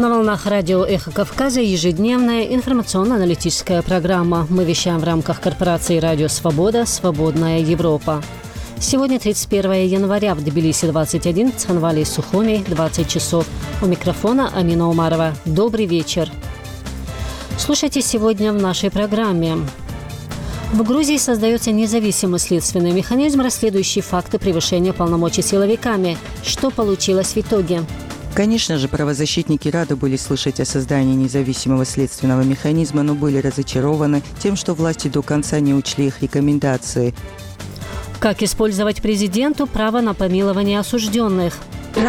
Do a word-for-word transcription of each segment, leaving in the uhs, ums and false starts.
На волнах радио «Эхо Кавказа» ежедневная информационно-аналитическая программа. Мы вещаем в рамках корпорации «Радио Свобода. Свободная Европа». Сегодня тридцать первое января, в Тбилиси двадцать один, в Цхинвале и Сухуми двадцать часов. У микрофона Амина Умарова. Добрый вечер. Слушайте сегодня в нашей программе. В Грузии создается независимый следственный механизм, расследующий факты превышения полномочий силовиками. Что получилось в итоге? Конечно же, правозащитники рады были слышать о создании независимого следственного механизма, но были разочарованы тем, что власти до конца не учли их рекомендации. Как использовать президенту право на помилование осужденных? В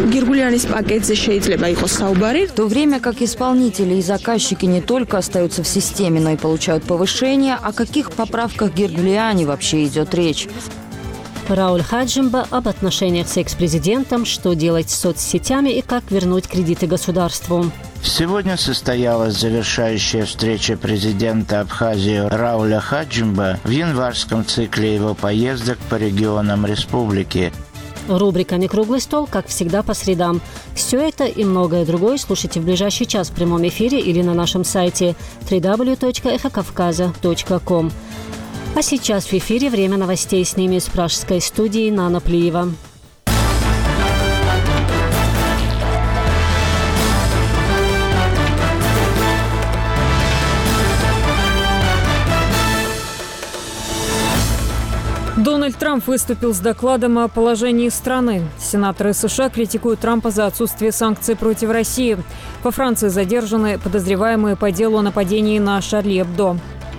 то время как исполнители и заказчики не только остаются в системе, но и получают повышение, о каких поправках Гергулиани вообще идет речь? Рауль Хаджимба об отношениях с экс-президентом, что делать с соцсетями и как вернуть кредиты государству. Сегодня состоялась завершающая встреча президента Абхазии Рауля Хаджимба в январском цикле его поездок по регионам республики. Рубрика «Некруглый стол», как всегда, по средам. Все это и многое другое слушайте в ближайший час в прямом эфире или на нашем сайте дабл ю дабл ю дабл ю точка эхо кавказа точка ком. А сейчас в эфире время новостей, с ними из пражской студии Нана Плиева. Дональд Трамп выступил с докладом о положении страны. Сенаторы США критикуют Трампа за отсутствие санкций против России. Во Франции задержаны подозреваемые по делу о нападении на Шарли Эбдо.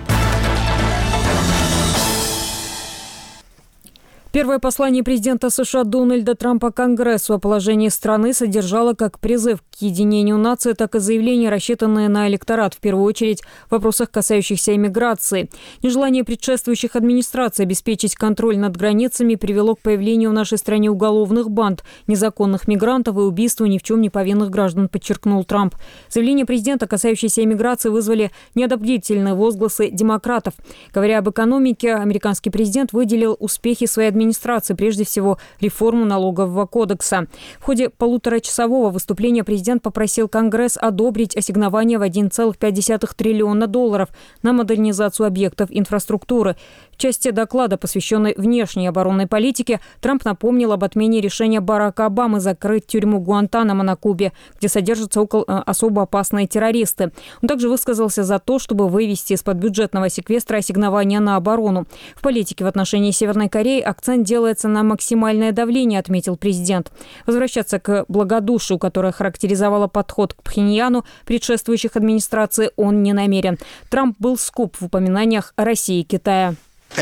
Первое послание президента США Дональда Трампа Конгрессу о положении страны содержало как призыв к единению нации, так и заявление, рассчитанное на электорат, в первую очередь в вопросах, касающихся иммиграции. Нежелание предшествующих администраций обеспечить контроль над границами привело к появлению в нашей стране уголовных банд, незаконных мигрантов и убийству ни в чем не повинных граждан, подчеркнул Трамп. Заявления президента, касающиеся иммиграции, вызвали неодобрительные возгласы демократов. Говоря об экономике, американский президент выделил успехи своей администрации. администрации, прежде всего, реформу налогового кодекса. В ходе полуторачасового выступления президент попросил Конгресс одобрить ассигнование в один целых пять десятых триллиона долларов на модернизацию объектов инфраструктуры. В части доклада, посвященной внешней оборонной политике, Трамп напомнил об отмене решения Барака Обамы закрыть тюрьму Гуантанамо на Кубе, где содержатся около особо опасные террористы. Он также высказался за то, чтобы вывести из-под бюджетного секвестра ассигнования на оборону. В политике в отношении Северной Кореи акцент делается на максимальное давление, отметил президент. Возвращаться к благодушию, которое характеризовало подход к Пхеньяну предшествующих администраций, он не намерен. Трамп был скуп в упоминаниях России и Китая.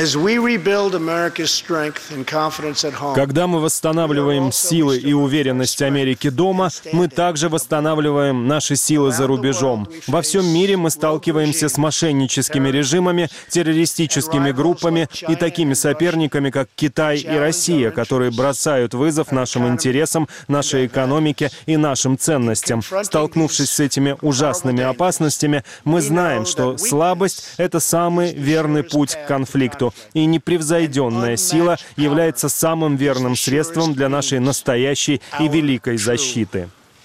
Когда мы восстанавливаем силы и уверенность Америки дома, мы также восстанавливаем наши силы за рубежом. Во всем мире мы сталкиваемся с мошенническими режимами, террористическими группами и такими соперниками, как Китай и Россия, которые бросают вызов нашим интересам, нашей экономике и нашим ценностям. Столкнувшись с этими ужасными опасностями, мы знаем, что слабость — это самый верный путь к конфликту. И непревзойденная сила является самым верным средством для нашей настоящей и великой защиты.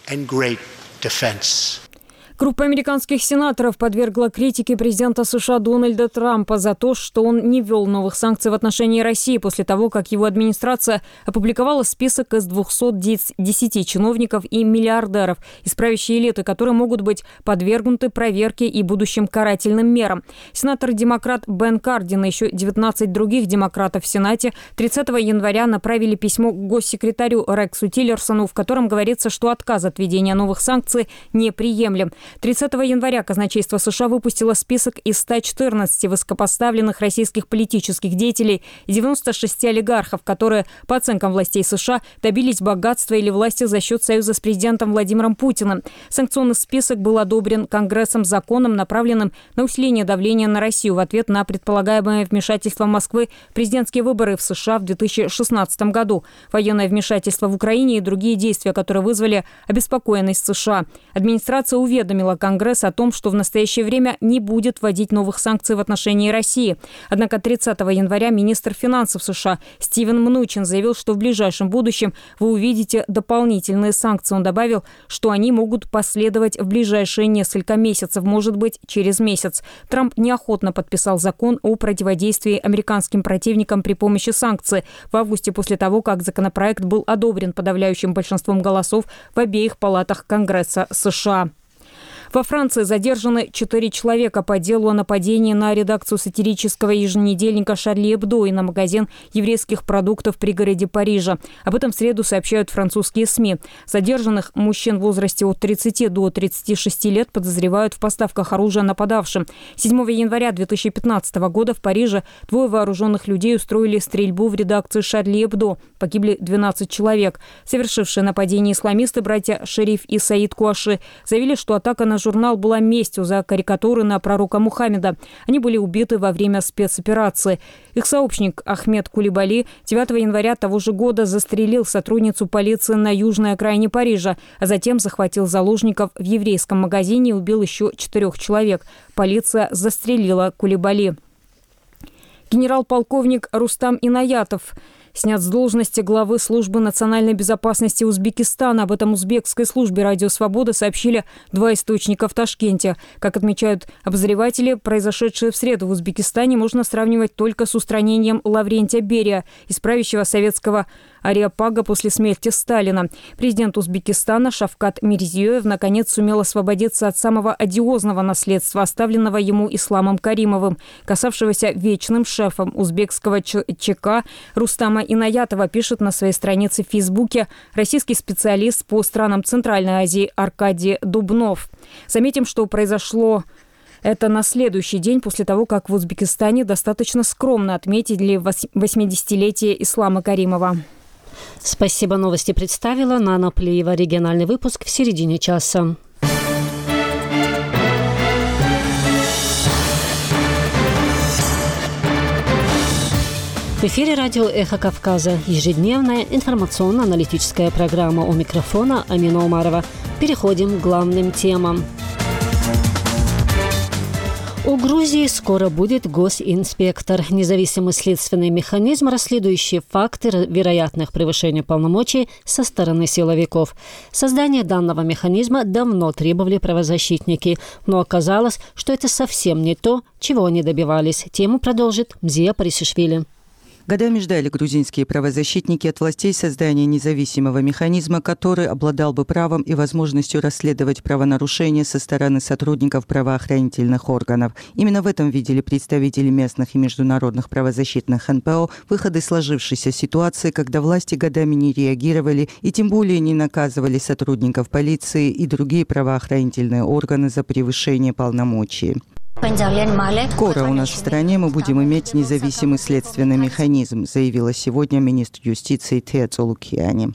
Группа американских сенаторов подвергла критике президента США Дональда Трампа за то, что он не ввел новых санкций в отношении России после того, как его администрация опубликовала список из двухсот десяти чиновников и миллиардеров из правящей элиты, которые могут быть подвергнуты проверке и будущим карательным мерам. Сенатор-демократ Бен Кардин и еще девятнадцать других демократов в Сенате тридцатого января направили письмо к госсекретарю Рексу Тиллерсону, в котором говорится, что отказ от введения новых санкций неприемлем. тридцатого января казначейство США выпустило список из ста четырнадцати высокопоставленных российских политических деятелей и девяноста шести олигархов, которые, по оценкам властей США, добились богатства или власти за счет союза с президентом Владимиром Путиным. Санкционный список был одобрен Конгрессом законом, направленным на усиление давления на Россию в ответ на предполагаемое вмешательство Москвы в президентские выборы в США в две тысячи шестнадцатом году, военное вмешательство в Украине и другие действия, которые вызвали обеспокоенность США. Администрация уведомила уведомила Конгресс о том, что в настоящее время не будет вводить новых санкций в отношении России. Однако тридцатого января министр финансов США Стивен Мнучин заявил, что в ближайшем будущем вы увидите дополнительные санкции. Он добавил, что они могут последовать в ближайшие несколько месяцев, может быть, через месяц. Трамп неохотно подписал закон о противодействии американским противникам при помощи санкций в августе после того, как законопроект был одобрен подавляющим большинством голосов в обеих палатах Конгресса США. Во Франции задержаны четыре человека по делу о нападении на редакцию сатирического еженедельника «Шарли Эбдо» и на магазин еврейских продуктов в пригороде Парижа. Об этом в среду сообщают французские СМИ. Задержанных мужчин в возрасте от тридцати до тридцати шести лет подозревают в поставках оружия нападавшим. седьмого января две тысячи пятнадцатого года в Париже двое вооруженных людей устроили стрельбу в редакции «Шарли Эбдо». Погибли двенадцать человек. Совершившие нападение исламисты, братья Шериф и Саид Куаши, заявили, что атака на журнал была местью за карикатуры на пророка Мухаммеда. Они были убиты во время спецоперации. Их сообщник Ахмед Кулибали девятого января того же года застрелил сотрудницу полиции на южной окраине Парижа, а затем захватил заложников в еврейском магазине и убил еще четырех человек. Полиция застрелила Кулибали. Генерал-полковник Рустам Инаятов снят с должности главы службы национальной безопасности Узбекистана. Об этом узбекской службе «Радио Свобода» сообщили два источника в Ташкенте. Как отмечают обозреватели, произошедшее в среду в Узбекистане можно сравнивать только с устранением Лаврентия Берия, исправящего советского ареопага после смерти Сталина. Президент Узбекистана Шавкат Мирзиёев наконец сумел освободиться от самого одиозного наследства, оставленного ему Исламом Каримовым, касавшегося вечным шефом узбекского ЧК Рустама Инаятова, пишет на своей странице в Фейсбуке российский специалист по странам Центральной Азии Аркадий Дубнов. Заметим, что произошло это на следующий день после того, как в Узбекистане достаточно скромно отметили восьмидесятилетие Ислама Каримова. Спасибо. Новости представила Нана Плиева. Региональный выпуск в середине часа. В эфире радио «Эхо Кавказа». Ежедневная информационно-аналитическая программа. У микрофона Амина Умарова. Переходим к главным темам. У Грузии скоро будет госинспектор, независимый следственный механизм, расследующий факты вероятных превышений полномочий со стороны силовиков. Создание данного механизма давно требовали правозащитники, но оказалось, что это совсем не то, чего они добивались. Тему продолжит Мзия Парисишвили. Годами ждали грузинские правозащитники от властей создания независимого механизма, который обладал бы правом и возможностью расследовать правонарушения со стороны сотрудников правоохранительных органов. Именно в этом видели представители местных и международных правозащитных эн пэ о выходы сложившейся ситуации, когда власти годами не реагировали и тем более не наказывали сотрудников полиции и другие правоохранительные органы за превышение полномочий. Скоро у нас в стране мы будем иметь независимый следственный механизм, заявила сегодня министр юстиции Теодор Лукиани.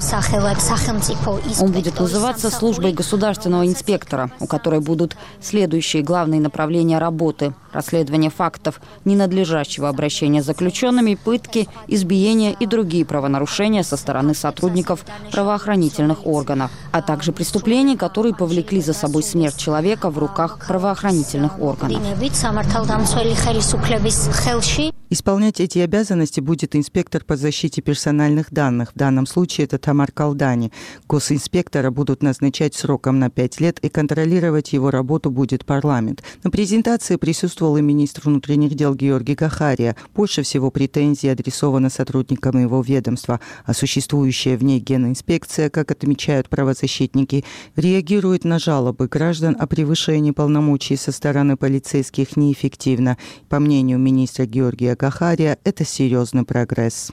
Он будет называться службой государственного инспектора, у которой будут следующие главные направления работы: расследование фактов ненадлежащего обращения с заключенными, пытки, избиения и другие правонарушения со стороны сотрудников правоохранительных органов, а также преступлений, которые повлекли за собой смерть человека в руках правоохранительных органов. Исполнять эти обязанности будет инспектор по защите персональных данных. В данном случае это Тамар Калдани. Госинспектора будут назначать сроком на пять лет, и контролировать его работу будет парламент. На презентации присутствовал и министр внутренних дел Георгий Гахария. Больше всего претензий адресовано сотрудникам его ведомства, а существующая в ней генинспекция, как отмечают правозащитники, реагирует на жалобы граждан о превышении полномочий со стороны полицейских неэффективно. По мнению министра Георгия Гахария, это серьезный прогресс.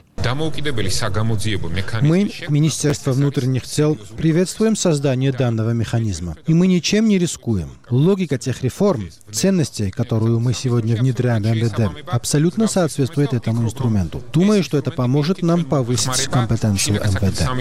Мы, Министерство внутренних дел, приветствуем создание данного механизма. И мы ничем не рискуем. Логика тех реформ, ценностей, которую мы сегодня внедряем в эм вэ дэ, абсолютно соответствует этому инструменту. Думаю, что это поможет нам повысить компетенцию эм вэ дэ.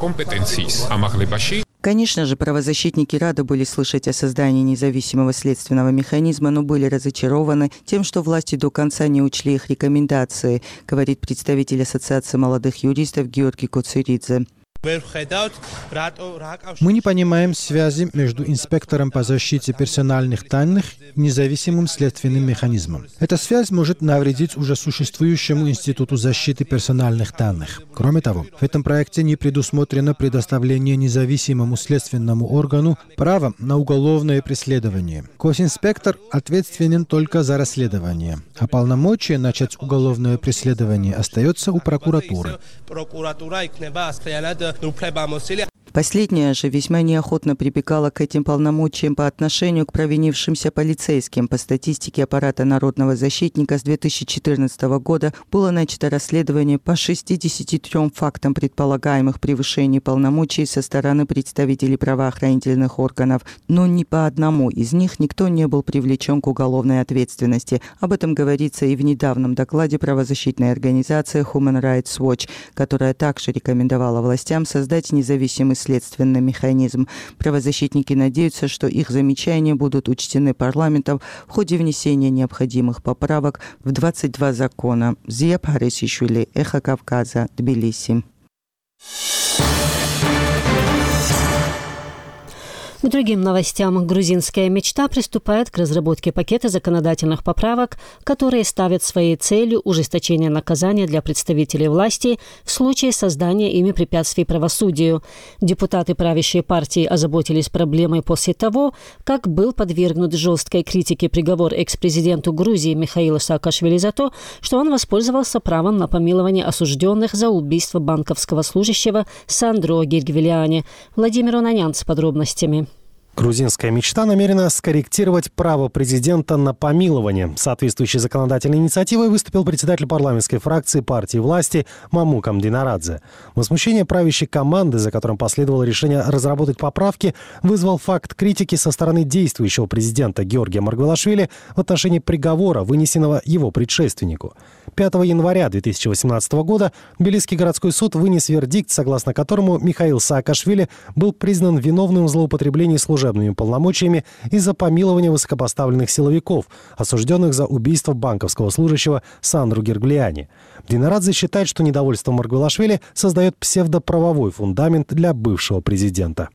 Конечно же, правозащитники рады были слышать о создании независимого следственного механизма, но были разочарованы тем, что власти до конца не учли их рекомендации, говорит представитель Ассоциации молодых юристов Георгий Коцуридзе. Мы не понимаем связи между инспектором по защите персональных данных и независимым следственным механизмом. Эта связь может навредить уже существующему Институту защиты персональных данных. Кроме того, в этом проекте не предусмотрено предоставление независимому следственному органу права на уголовное преследование. Госинспектор ответственен только за расследование, а полномочия начать уголовное преследование остается у прокуратуры. Последняя же весьма неохотно прибегала к этим полномочиям по отношению к провинившимся полицейским. По статистике аппарата народного защитника с две тысячи четырнадцатого года было начато расследование по шестидесяти трём фактам предполагаемых превышений полномочий со стороны представителей правоохранительных органов, но ни по одному из них никто не был привлечен к уголовной ответственности. Об этом говорится и в недавнем докладе правозащитной организации Human Rights Watch, которая также рекомендовала властям создать независимый следственный механизм. Правозащитники надеются, что их замечания будут учтены парламентом в ходе внесения необходимых поправок в двадцать два закона. Зия Парисишвили, Эхо Кавказа, Тбилиси. К другим новостям. Грузинская мечта приступает к разработке пакета законодательных поправок, которые ставят своей целью ужесточение наказания для представителей власти в случае создания ими препятствий правосудию. Депутаты правящей партии озаботились проблемой после того, как был подвергнут жесткой критике приговор экс-президенту Грузии Михаилу Саакашвили за то, что он воспользовался правом на помилование осужденных за убийство банковского служащего Сандро Гиргвелиани. Владимир Онанян с подробностями. Грузинская мечта намерена скорректировать право президента на помилование. Соответствующей законодательной инициативой выступил председатель парламентской фракции партии власти Мамукам Динарадзе. Возмущение правящей команды, за которым последовало решение разработать поправки, вызвал факт критики со стороны действующего президента Георгия Маргвелашвили в отношении приговора, вынесенного его предшественнику. пятого января две тысячи восемнадцатого года Тбилисский городской суд вынес вердикт, согласно которому Михаил Саакашвили был признан виновным в злоупотреблении служебными полномочиями из-за помилования высокопоставленных силовиков, осужденных за убийство банковского служащего Сандру Гиргвелиани. Динарадзе считает, что недовольство Маргвелашвили создает псевдоправовой фундамент для бывшего президента.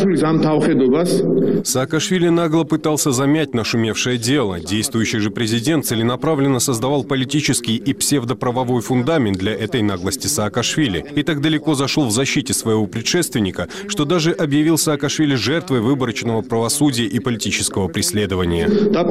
Саакашвили нагло пытался замять нашумевшее дело. Действующий же президент целенаправленно создавал политический и псевдоправовой фундамент для этой наглости Саакашвили и так далеко зашел в защите своего предшественника, что даже объявил Саакашвили жертвой выборочного правосудия и политического преследования.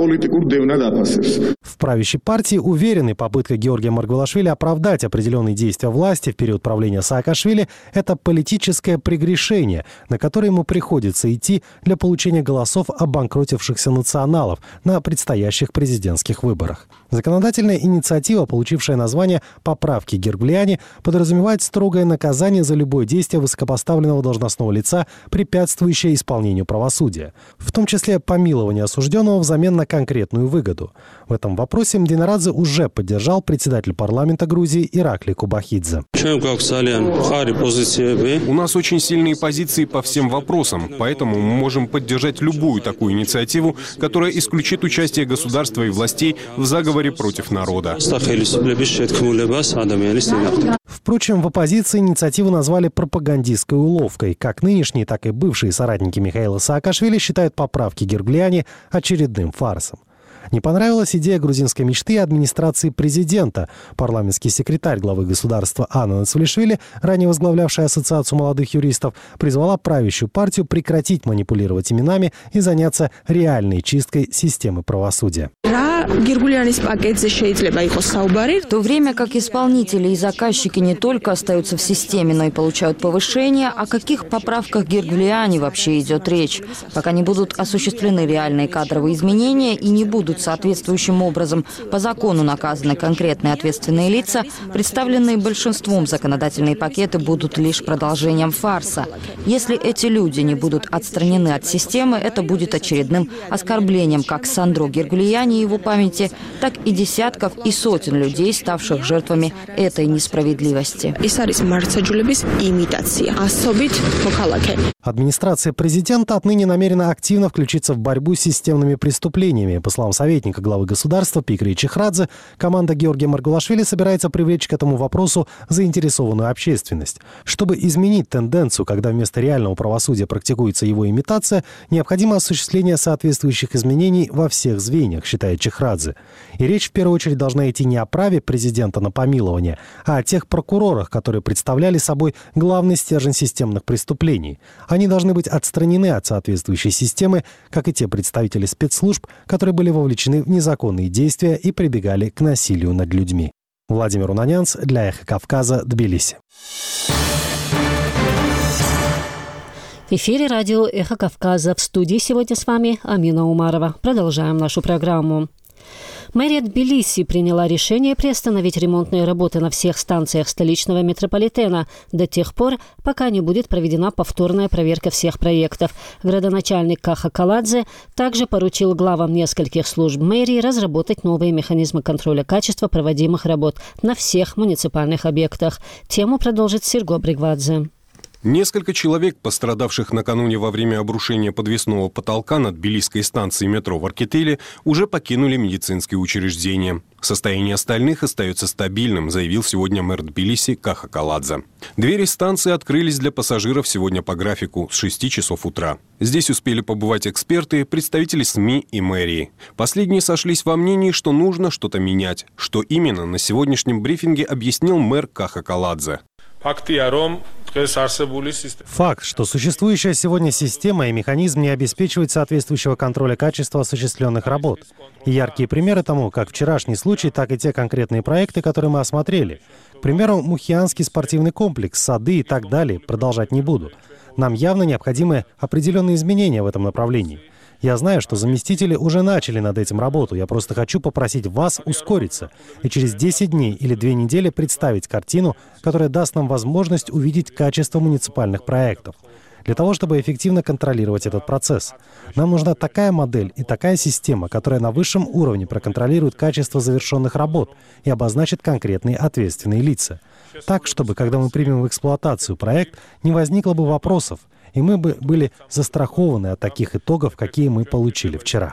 В правящей партии уверены, попытка Георгия Маргвелашвили оправдать определенные действия власти в период правления Саакашвили – это политическое прегрешение, на которое ему приходится идти для получения голосов обанкротившихся националов на предстоящих президентских выборах. Законодательная инициатива, получившая название «Поправки Гиргвелиани», подразумевает строгое наказание за любое действие высокопоставленного должностного лица, препятствующее исполнению правосудия, в том числе помилование осужденного взамен на конкретную выгоду. В этом вопросе Динарадзе уже поддержал председатель парламента Грузии Иракли Кубахидзе. У нас очень сильные позиции по всем вопросам, поэтому мы можем поддержать любую такую инициативу, которая исключит участие государства и властей в заговоре против народа. Впрочем, в оппозиции инициативу назвали пропагандистской уловкой. Как нынешние, так и бывшие соратники Михаила Саакашвили считают поправки Гиргвелиани очередным фарсом. Не понравилась идея грузинской мечты администрации президента. Парламентский секретарь главы государства Анна Нацвилишвили, ранее возглавлявшая Ассоциацию молодых юристов, призвала правящую партию прекратить манипулировать именами и заняться реальной чисткой системы правосудия. В то время как исполнители и заказчики не только остаются в системе, но и получают повышение, о каких поправках Гиргвелиани вообще идет речь? Пока не будут осуществлены реальные кадровые изменения и не будут соответствующим образом по закону наказаны конкретные ответственные лица, представленные большинством законодательные пакеты будут лишь продолжением фарса. Если эти люди не будут отстранены от системы, это будет очередным оскорблением как Сандро Гиргвелиани и его памяти, так и десятков и сотен людей, ставших жертвами этой несправедливости. Администрация президента отныне намерена активно включиться в борьбу с системными преступлениями. По словам советника главы государства Пикри Чехрадзе, команда Георгия Маргулашвили собирается привлечь к этому вопросу заинтересованную общественность. Чтобы изменить тенденцию, когда вместо реального правосудия практикуется его имитация, необходимо осуществление соответствующих изменений во всех звеньях, считает Чехрадзе. И речь в первую очередь должна идти не о праве президента на помилование, а о тех прокурорах, которые представляли собой главный стержень системных преступлений. Они должны быть отстранены от соответствующей системы, как и те представители спецслужб, которые были вовлечены в незаконные действия и прибегали к насилию над людьми. Владимир Унанянц для «Эхо Кавказа», Тбилиси. В эфире радио «Эхо Кавказа». В студии сегодня с вами Амина Умарова. Продолжаем нашу программу. Мэрия Тбилиси приняла решение приостановить ремонтные работы на всех станциях столичного метрополитена до тех пор, пока не будет проведена повторная проверка всех проектов. Градоначальник Каха Каладзе также поручил главам нескольких служб мэрии разработать новые механизмы контроля качества проводимых работ на всех муниципальных объектах. Тему продолжит Серго Бригвадзе. Несколько человек, пострадавших накануне во время обрушения подвесного потолка над тбилисской станцией метро в Аркетеле, уже покинули медицинские учреждения. Состояние остальных остается стабильным, заявил сегодня мэр Тбилиси Каха Каладзе. Двери станции открылись для пассажиров сегодня по графику с шести часов утра. Здесь успели побывать эксперты, представители СМИ и мэрии. Последние сошлись во мнении, что нужно что-то менять. Что именно, на сегодняшнем брифинге объяснил мэр Каха Каладзе. Факт, что существующая сегодня система и механизм не обеспечивают соответствующего контроля качества осуществленных работ. И яркие примеры тому, как вчерашний случай, так и те конкретные проекты, которые мы осмотрели. К примеру, Мухианский спортивный комплекс, сады и так далее, продолжать не буду. Нам явно необходимы определенные изменения в этом направлении. Я знаю, что заместители уже начали над этим работу. Я просто хочу попросить вас ускориться и через десять дней или две недели представить картину, которая даст нам возможность увидеть качество муниципальных проектов. Для того, чтобы эффективно контролировать этот процесс, нам нужна такая модель и такая система, которая на высшем уровне проконтролирует качество завершенных работ и обозначит конкретные ответственные лица. Так, чтобы, когда мы примем в эксплуатацию проект, не возникло бы вопросов, и мы бы были застрахованы от таких итогов, какие мы получили вчера.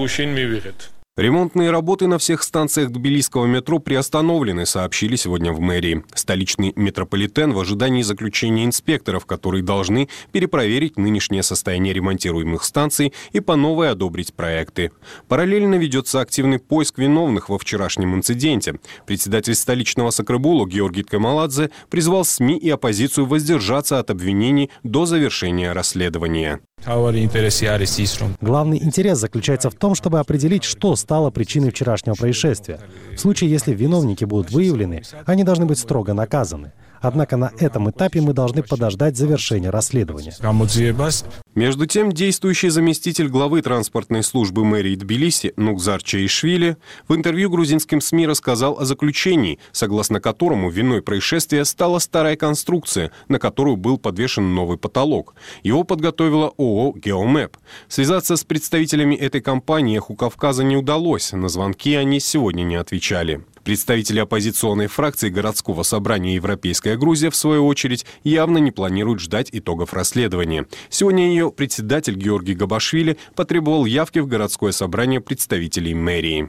Ремонтные работы на всех станциях тбилисского метро приостановлены, сообщили сегодня в мэрии. Столичный метрополитен в ожидании заключения инспекторов, которые должны перепроверить нынешнее состояние ремонтируемых станций и по новой одобрить проекты. Параллельно ведется активный поиск виновных во вчерашнем инциденте. Председатель столичного Сакрабулу Георгий Ткамаладзе призвал СМИ и оппозицию воздержаться от обвинений до завершения расследования. Главный интерес заключается в том, чтобы определить, что стало причиной вчерашнего происшествия. В случае, если виновники будут выявлены, они должны быть строго наказаны. Однако на этом этапе мы должны подождать завершения расследования. Между тем, действующий заместитель главы транспортной службы мэрии Тбилиси Нукзар Чаишвили в интервью грузинским СМИ рассказал о заключении, согласно которому виной происшествия стала старая конструкция, на которую был подвешен новый потолок. Его подготовила ООО «Геомэп». Связаться с представителями этой компании «Эху Кавказа» не удалось, на звонки они сегодня не отвечали. Представители оппозиционной фракции городского собрания «Европейская Грузия», в свою очередь, явно не планируют ждать итогов расследования. Сегодня ее председатель Георгий Габашвили потребовал явки в городское собрание представителей мэрии.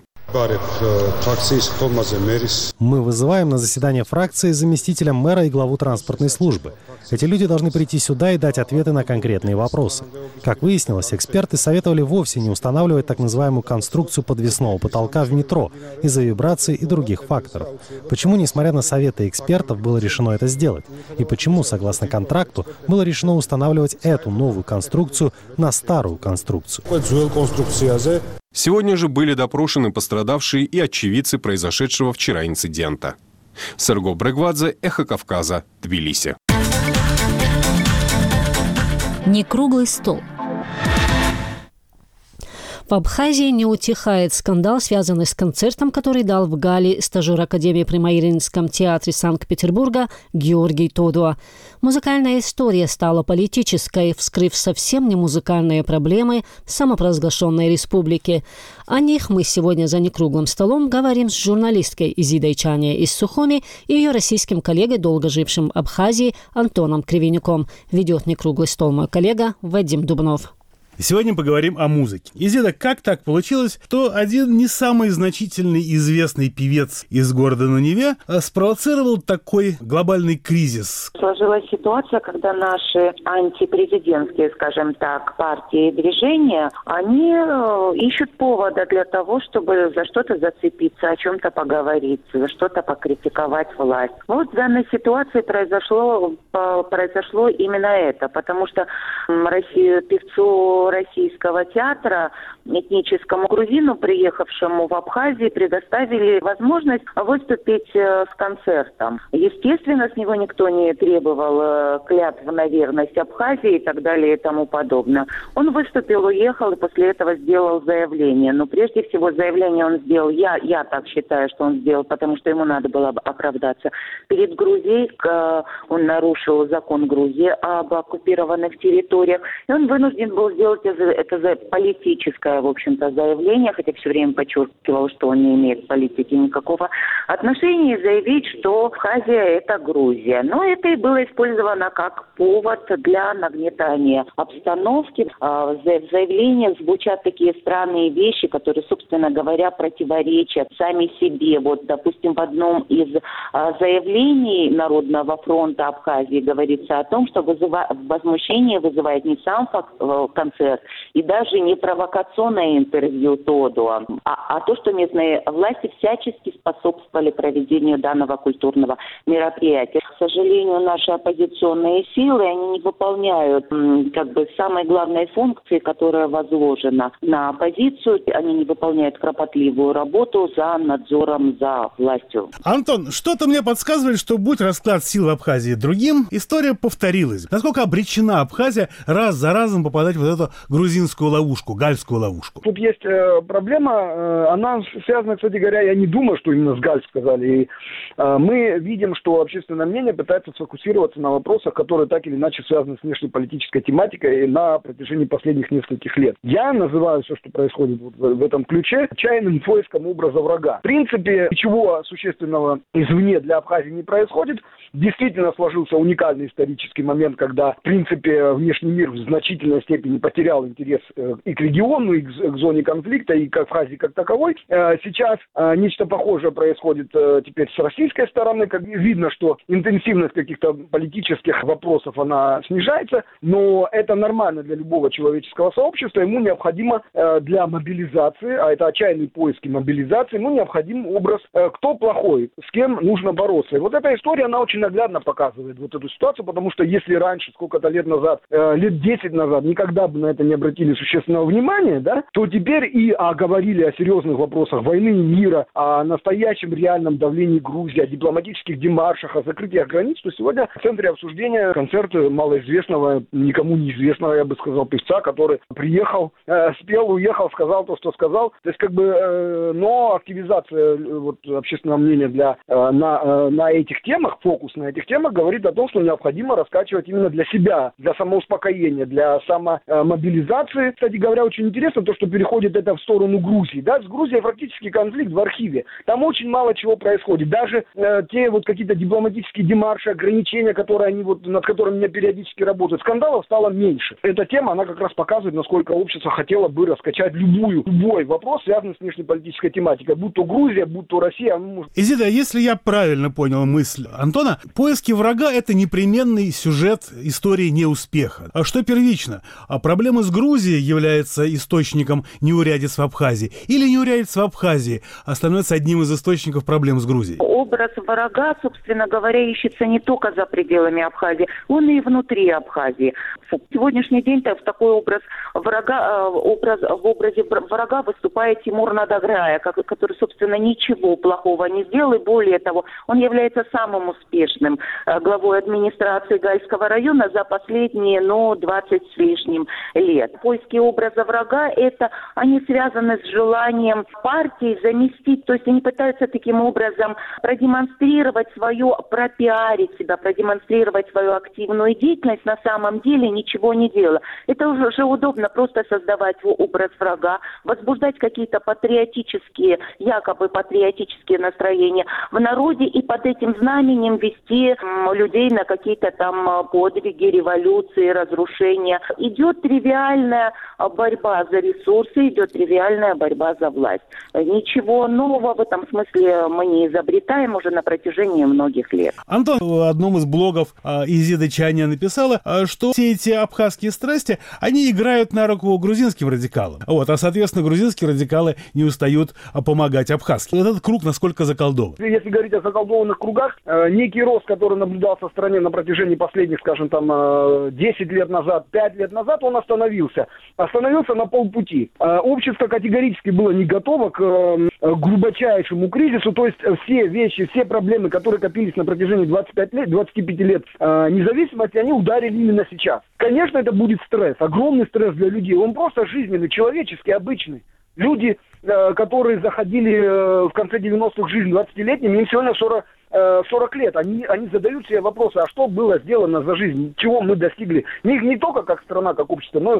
Мы вызываем на заседание фракции заместителя мэра и главу транспортной службы. Эти люди должны прийти сюда и дать ответы на конкретные вопросы. Как выяснилось, эксперты советовали вовсе не устанавливать так называемую конструкцию подвесного потолка в метро из-за вибраций и других факторов. Почему, несмотря на советы экспертов, было решено это сделать? И почему, согласно контракту, было решено устанавливать эту новую конструкцию на старую конструкцию? Сегодня же были допрошены пострадавшие и очевидцы произошедшего вчера инцидента. Серго Брегвадзе, «Эхо Кавказа», Тбилиси. Не круглый стол. В Абхазии не утихает скандал, связанный с концертом, который дал в Гале стажер Академии при Мариинском театре Санкт-Петербурга Георгий Тодуа. Музыкальная история стала политической, вскрыв совсем не музыкальные проблемы самопровозглашенной республики. О них мы сегодня за некруглым столом говорим с журналисткой Изидой Чане из Сухуми и ее российским коллегой, долго жившим в Абхазии, Антоном Кривенюком. Ведет некруглый стол мой коллега Вадим Дубнов. Сегодня поговорим о музыке. Изида, как так получилось, что один не самый значительный известный певец из города на Неве спровоцировал такой глобальный кризис? Сложилась ситуация, когда наши антипрезидентские, скажем так, партии и движения, они ищут повода для того, чтобы за что-то зацепиться, о чем-то поговорить, за что-то покритиковать власть. Вот в данной ситуации произошло, произошло именно это, потому что Россию, певцу российского театра, этническому грузину, приехавшему в Абхазию, предоставили возможность выступить с концертом. Естественно, с него никто не требовал клятв на верность Абхазии и так далее и тому подобное. Он выступил, уехал и после этого сделал заявление. Но прежде всего заявление он сделал, я, я так считаю, что он сделал, потому что ему надо было оправдаться. Перед Грузией он нарушил закон Грузии об оккупированных территориях, и он вынужден был сделать это за политическое, в общем-то, заявление, хотя все время подчеркивал, что он не имеет к политике никакого отношения, и заявить, что Абхазия – это Грузия. Но это и было использовано как повод для нагнетания обстановки. В заявлениях звучат такие странные вещи, которые, собственно говоря, противоречат сами себе. Вот, допустим, в одном из заявлений Народного фронта Абхазии говорится о том, что вызыва... возмущение вызывает не сам факт, концерт и даже не провокационное интервью Тоду, а, а то, что местные власти всячески способствовали проведению данного культурного мероприятия. К сожалению, наши оппозиционные силы, они не выполняют как бы самой главной функции, которая возложена на оппозицию. Они не выполняют кропотливую работу за надзором за властью. Антон, что-то мне подсказывает, что будь расклад сил в Абхазии другим, история повторилась. Насколько обречена Абхазия раз за разом попадать в вот эту грузинскую ловушку, гальскую ловушку? Тут есть э, проблема, э, она связана, кстати говоря, я не думаю, что именно с Галь сказали. И, э, мы видим, что общественное мнение пытается сфокусироваться на вопросах, которые так или иначе связаны с внешнеполитической тематикой на протяжении последних нескольких лет. Я называю все, что происходит вот в, в этом ключе, отчаянным поиском образа врага. В принципе, ничего существенного извне для Абхазии не происходит. Действительно сложился уникальный исторический момент, когда, в принципе, внешний мир в значительной степени потерял интерес и к региону, и к зоне конфликта, и к Абхазии как таковой. Сейчас нечто похожее происходит теперь с российской стороны. Как видно, что интенсивность каких-то политических вопросов, она снижается, но это нормально для любого человеческого сообщества. Ему необходимо для мобилизации, а это отчаянные поиски мобилизации, ему необходим образ, кто плохой, с кем нужно бороться. И вот эта история, она очень наглядно показывает вот эту ситуацию, потому что если раньше, сколько-то лет назад, лет десять назад, никогда бы на это не обратили существенного внимания, да, то теперь и а, говорили о серьезных вопросах войны и мира, о настоящем реальном давлении Грузии, о дипломатических демаршах, о закрытиях границ, то сегодня в центре обсуждения концерт малоизвестного, никому неизвестного, я бы сказал, певца, который приехал, э, спел, уехал, сказал то, что сказал. То есть как бы, э, но активизация э, вот, общественного мнения для, э, на, э, на этих темах, фокус на этих темах говорит о том, что необходимо раскачивать именно для себя, для самоуспокоения, для самомобилизации. Кстати говоря, очень интересно то, что переходит это в сторону Грузии. Да, с Грузией практически конфликт в архиве. Там очень мало чего происходит. Даже э, те вот какие-то дипломатические демарши, ограничения, которые они вот, над которыми меня периодически работают, скандалов стало меньше. Эта тема, она как раз показывает, насколько общество хотело бы раскачать любую, любой вопрос, связанный с внешнеполитической тематикой. Будь то Грузия, будь то Россия. Ну, Изида, если я правильно понял мысль Антона, поиски врага — это непременный сюжет истории неуспеха. А что первично? А проблема с Грузией является источником неурядиц в Абхазии? Или неурядиц в Абхазии становится одним из источников проблем с Грузией? Образ врага, собственно говоря, ищется не только за пределами Абхазии, он и внутри Абхазии. В сегодняшний день-то в такой образ врага, образ, в образе врага выступает Тимур Надаграя, который, собственно, ничего плохого не сделал, и более того, он является самым успешным главой администрации Гальского района за последние, ну, двадцать с лишним лет. Поиски образа врага это они связаны с желанием партии заместить, то есть они пытаются таким образом продемонстрировать свое, пропиарить себя, продемонстрировать свою активную деятельность, на самом деле ничего не делая. Это уже, уже удобно просто создавать образ врага, возбуждать какие-то патриотические, якобы патриотические настроения в народе и под этим знаменем вести м, людей на какие-то там подвиги, революции, разрушения. Идет тривиальная борьба за ресурсы, идет тривиальная борьба за власть. Ничего нового в этом смысле мы не изобретаем уже на протяжении многих лет. Антон в одном из блогов Изида Чаня написала, что все эти абхазские страсти, они играют на руку грузинским радикалам. Вот, а, соответственно, грузинские радикалы не устают помогать абхазским. Этот круг насколько заколдован? Если говорить о заколдованных кругах, некий рост, который наблюдался в стране на протяжении последних, скажем, там, десять лет назад, пять лет назад, он остановился. Остановился на полпути. Общество категорически было не готово к глубочайшему кризису, то есть все вещи, все проблемы, которые копились на протяжении двадцати пяти лет, двадцати пяти лет независимости, они ударили именно сейчас. Конечно, это будет стресс, огромный стресс для людей. Он просто жизненный, человеческий, обычный. Люди, которые заходили в конце девяностых в жизнь двадцатилетними, им сегодня сорок, сорок лет. Они, они задают себе вопросы, а что было сделано за жизнь, чего мы достигли. Не, не только как страна, как общество, но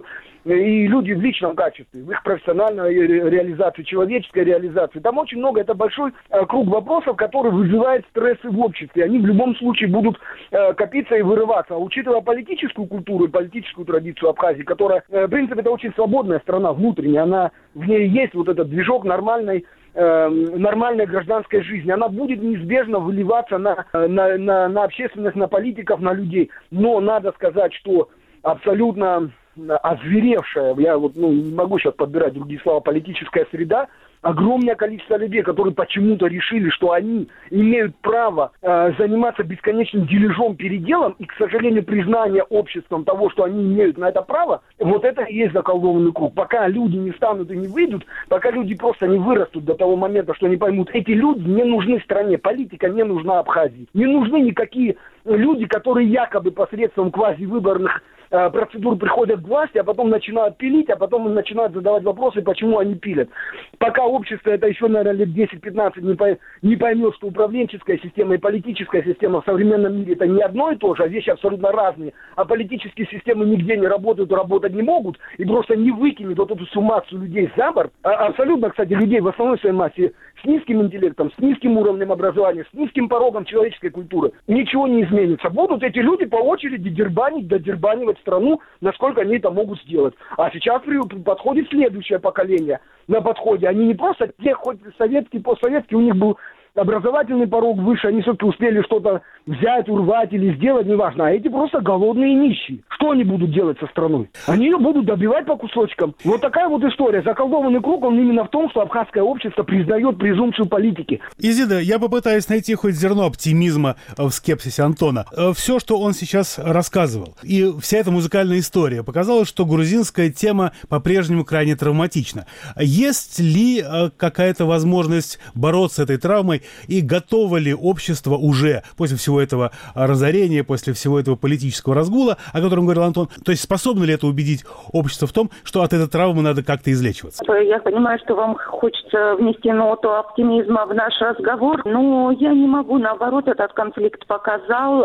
и люди в личном качестве, в их профессиональной реализации, человеческой реализации. Там очень много, это большой круг вопросов, который вызывает стрессы в обществе. Они в любом случае будут копиться и вырываться. А учитывая политическую культуру и политическую традицию Абхазии, которая, в принципе, это очень свободная страна внутренняя, она, в ней есть вот этот движок нормальной, э, нормальной гражданской жизни. Она будет неизбежно выливаться на, на, на, на общественность, на политиков, на людей. Но надо сказать, что абсолютно озверевшая, я вот ну, не могу сейчас подбирать другие слова, политическая среда, огромное количество людей, которые почему-то решили, что они имеют право э, заниматься бесконечным дележом, переделом, и, к сожалению, признание обществом того, что они имеют на это право, вот это и есть заколдованный круг. Пока люди не встанут и не выйдут, пока люди просто не вырастут до того момента, что они поймут, эти люди не нужны стране, политика не нужна Абхазии. Не нужны никакие люди, которые якобы посредством квазивыборных э, процедур приходят к власти, а потом начинают пилить, а потом начинают задавать вопросы, почему они пилят. Пока общество это еще, наверное, лет десять-пятнадцать не, по, не поймет, что управленческая система и политическая система в современном мире это не одно и то же, а вещи абсолютно разные, а политические системы нигде не работают, работать не могут, и просто не выкинет вот эту суммацию людей за борт, а абсолютно, кстати, людей в основной своей массе с низким интеллектом, с низким уровнем образования, с низким порогом человеческой культуры, ничего не изменится. Будут эти люди по очереди дербанить, додербанивать страну, насколько они это могут сделать. А сейчас подходит следующее поколение на подходе. Они не просто те, хоть советские, постсоветские, у них был образовательный порог выше, они все-таки успели что-то взять, урвать или сделать, неважно. А эти просто голодные нищие. Что они будут делать со страной? Они ее будут добивать по кусочкам. Вот такая вот история. Заколдованный круг, он именно в том, что абхазское общество признает презумпцию политики. Изида, я попытаюсь найти хоть зерно оптимизма в скепсисе Антона. Все, что он сейчас рассказывал, и вся эта музыкальная история показала, что грузинская тема по-прежнему крайне травматична. Есть ли какая-то возможность бороться с этой травмой? И готово ли общество уже после всего этого разорения, после всего этого политического разгула, о котором говорил Антон, то есть способно ли это убедить общество в том, что от этой травмы надо как-то излечиваться? Я понимаю, что вам хочется внести ноту оптимизма в наш разговор, но я не могу. Наоборот, этот конфликт показал,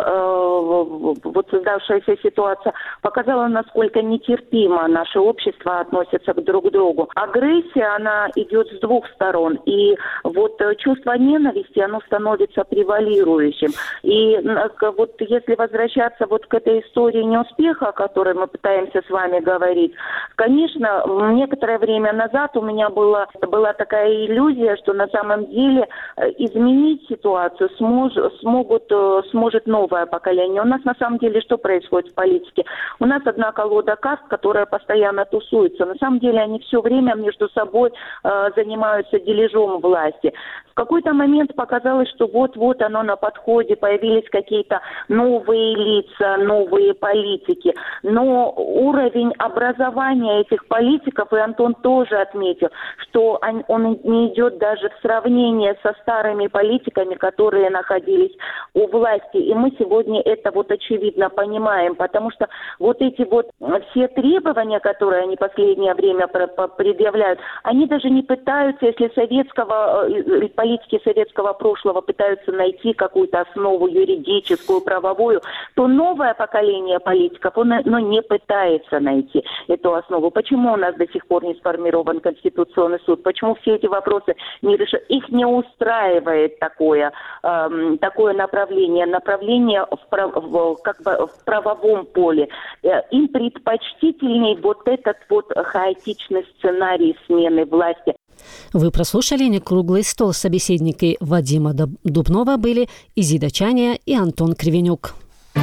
э, вот создавшаяся ситуация показала, насколько нетерпимо наше общество относится друг к другу. Агрессия, она идет с двух сторон, и вот чувство ненависти, оно становится превалирующим. И вот если возвращаться вот к этой истории неуспеха, о которой мы пытаемся с вами говорить, конечно, некоторое время назад у меня была, была такая иллюзия, что на самом деле изменить ситуацию смож, смогут, сможет новое поколение. У нас на самом деле что происходит в политике? У нас одна колода каст, которая постоянно тусуется. На самом деле они все время между собой э, занимаются дележом власти. В какой-то момент момент показалось, что вот-вот оно на подходе, появились какие-то новые лица, новые политики. Но уровень образования этих политиков, и Антон тоже отметил, что он, он не идет даже в сравнение со старыми политиками, которые находились у власти. И мы сегодня это вот очевидно понимаем, потому что вот эти вот все требования, которые они последнее время предъявляют, они даже не пытаются, если советского, политики советского прошлого пытаются найти какую-то основу юридическую, правовую, то новое поколение политиков, оно не пытается найти эту основу. Почему у нас до сих пор не сформирован Конституционный суд? Почему все эти вопросы не решают? Их не устраивает такое, эм, такое направление, направление в, прав, в, как бы в правовом поле. Им предпочтительней вот этот вот хаотичный сценарий смены власти. Вы прослушали «Круглый стол». Собеседники Вадима Дубнова были Изида Чаня и Антон Кривенюк.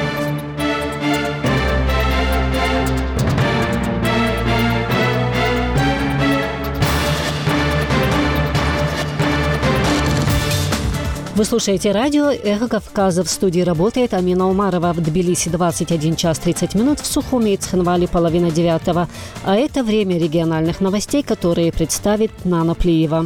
Вы слушаете радио «Эхо Кавказа». В студии работает Амина Умарова. В Тбилиси двадцать один час тридцать минут, в Сухуми и Цхинвале половина девятого. А это время региональных новостей, которые представит Нана Плиева.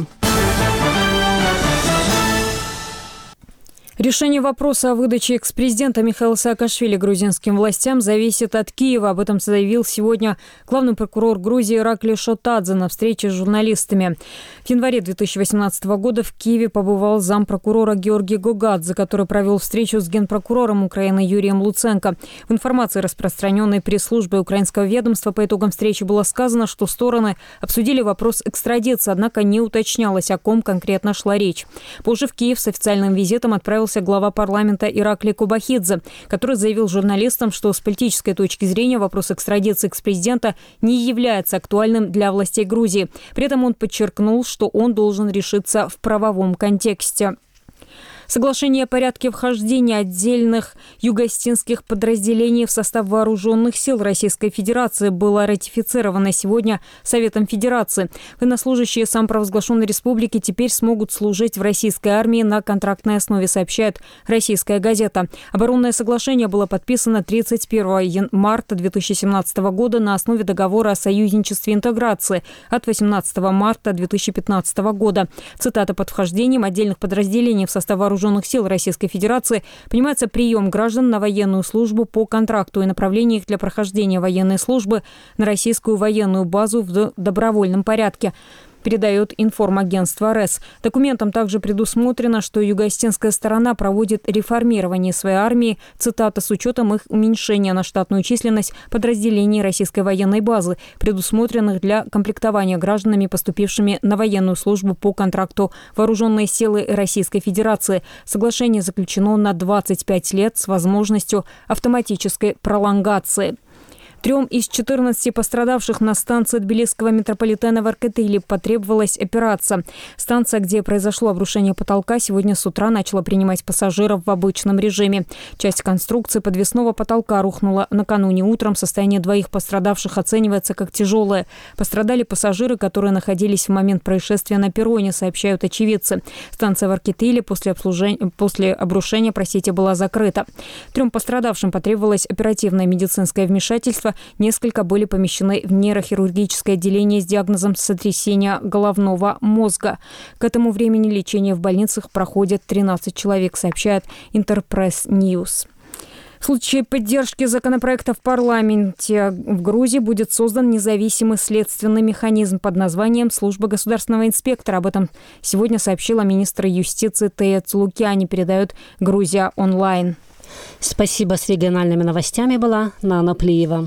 Решение вопроса о выдаче экс-президента Михаила Саакашвили грузинским властям зависит от Киева. Об этом заявил сегодня главный прокурор Грузии Иракли Шотадзе на встрече с журналистами. В январе две тысячи восемнадцатого года в Киеве побывал зампрокурора Георгий Гогадзе, который провел встречу с генпрокурором Украины Юрием Луценко. В информации, распространенной пресс-службой украинского ведомства, по итогам встречи было сказано, что стороны обсудили вопрос экстрадиции, однако не уточнялось, о ком конкретно шла речь. Позже в Киев с официальным визитом отправился глава парламента Ираклий Кубахидзе, который заявил журналистам, что с политической точки зрения вопрос экстрадиции экс-президента не является актуальным для властей Грузии. При этом он подчеркнул, что он должен решиться в правовом контексте. Соглашение о порядке вхождения отдельных юго-осетинских подразделений в состав вооруженных сил Российской Федерации было ратифицировано сегодня Советом Федерации. Военнослужащие самопровозглашенной республики теперь смогут служить в российской армии на контрактной основе, сообщает «Российская газета». Оборонное соглашение было подписано тридцать первого марта две тысячи семнадцатого года на основе договора о союзничестве и интеграции от восемнадцатого марта две тысячи пятнадцатого года. Цитата: «Под вхождением отдельных подразделений в состав вооруженных сил Российской Федерации понимается прием граждан на военную службу по контракту и направление их для прохождения военной службы на российскую военную базу в добровольном порядке», передает информагентство РЭС. Документом также предусмотрено, что юго-осетинская сторона проводит реформирование своей армии, цитата, с учетом их уменьшения на штатную численность подразделений российской военной базы, предусмотренных для комплектования гражданами, поступившими на военную службу по контракту Вооруженные силы Российской Федерации. Соглашение заключено на двадцать пять лет с возможностью автоматической пролонгации. Трем из четырнадцати пострадавших на станции тбилисского метрополитена в Аркетиле потребовалась операция. Станция, где произошло обрушение потолка, сегодня с утра начала принимать пассажиров в обычном режиме. Часть конструкции подвесного потолка рухнула накануне утром. Состояние двоих пострадавших оценивается как тяжелое. Пострадали пассажиры, которые находились в момент происшествия на перроне, сообщают очевидцы. Станция в Аркетиле после, обслужения, после обрушения, простите, была закрыта. Трем пострадавшим потребовалось оперативное медицинское вмешательство. Несколько были помещены в нейрохирургическое отделение с диагнозом сотрясения головного мозга. К этому времени лечение в больницах проходит тринадцать человек, сообщает Интерпресс Ньюс. В случае поддержки законопроекта в парламенте в Грузии будет создан независимый следственный механизм под названием «Служба государственного инспектора». Об этом сегодня сообщила министр юстиции Тея Цулукяни, передает «Грузия онлайн». Спасибо. С региональными новостями была Нана Плиева.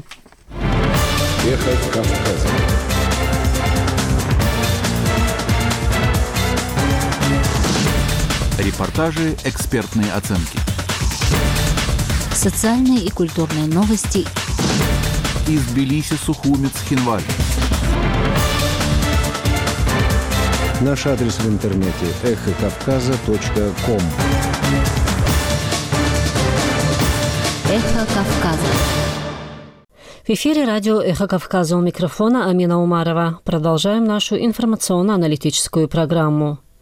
Эхо Кавказа. Репортажи, экспертные оценки. Социальные и культурные новости. Из Тбилиси, Сухуми, Цхинвале. Наш адрес в интернете эхо кавказа точка ком. Эхо Кавказа. В эфире радио «Эхо Кавказа», у микрофона Амина Умарова. Продолжаем нашу информационно-аналитическую программу.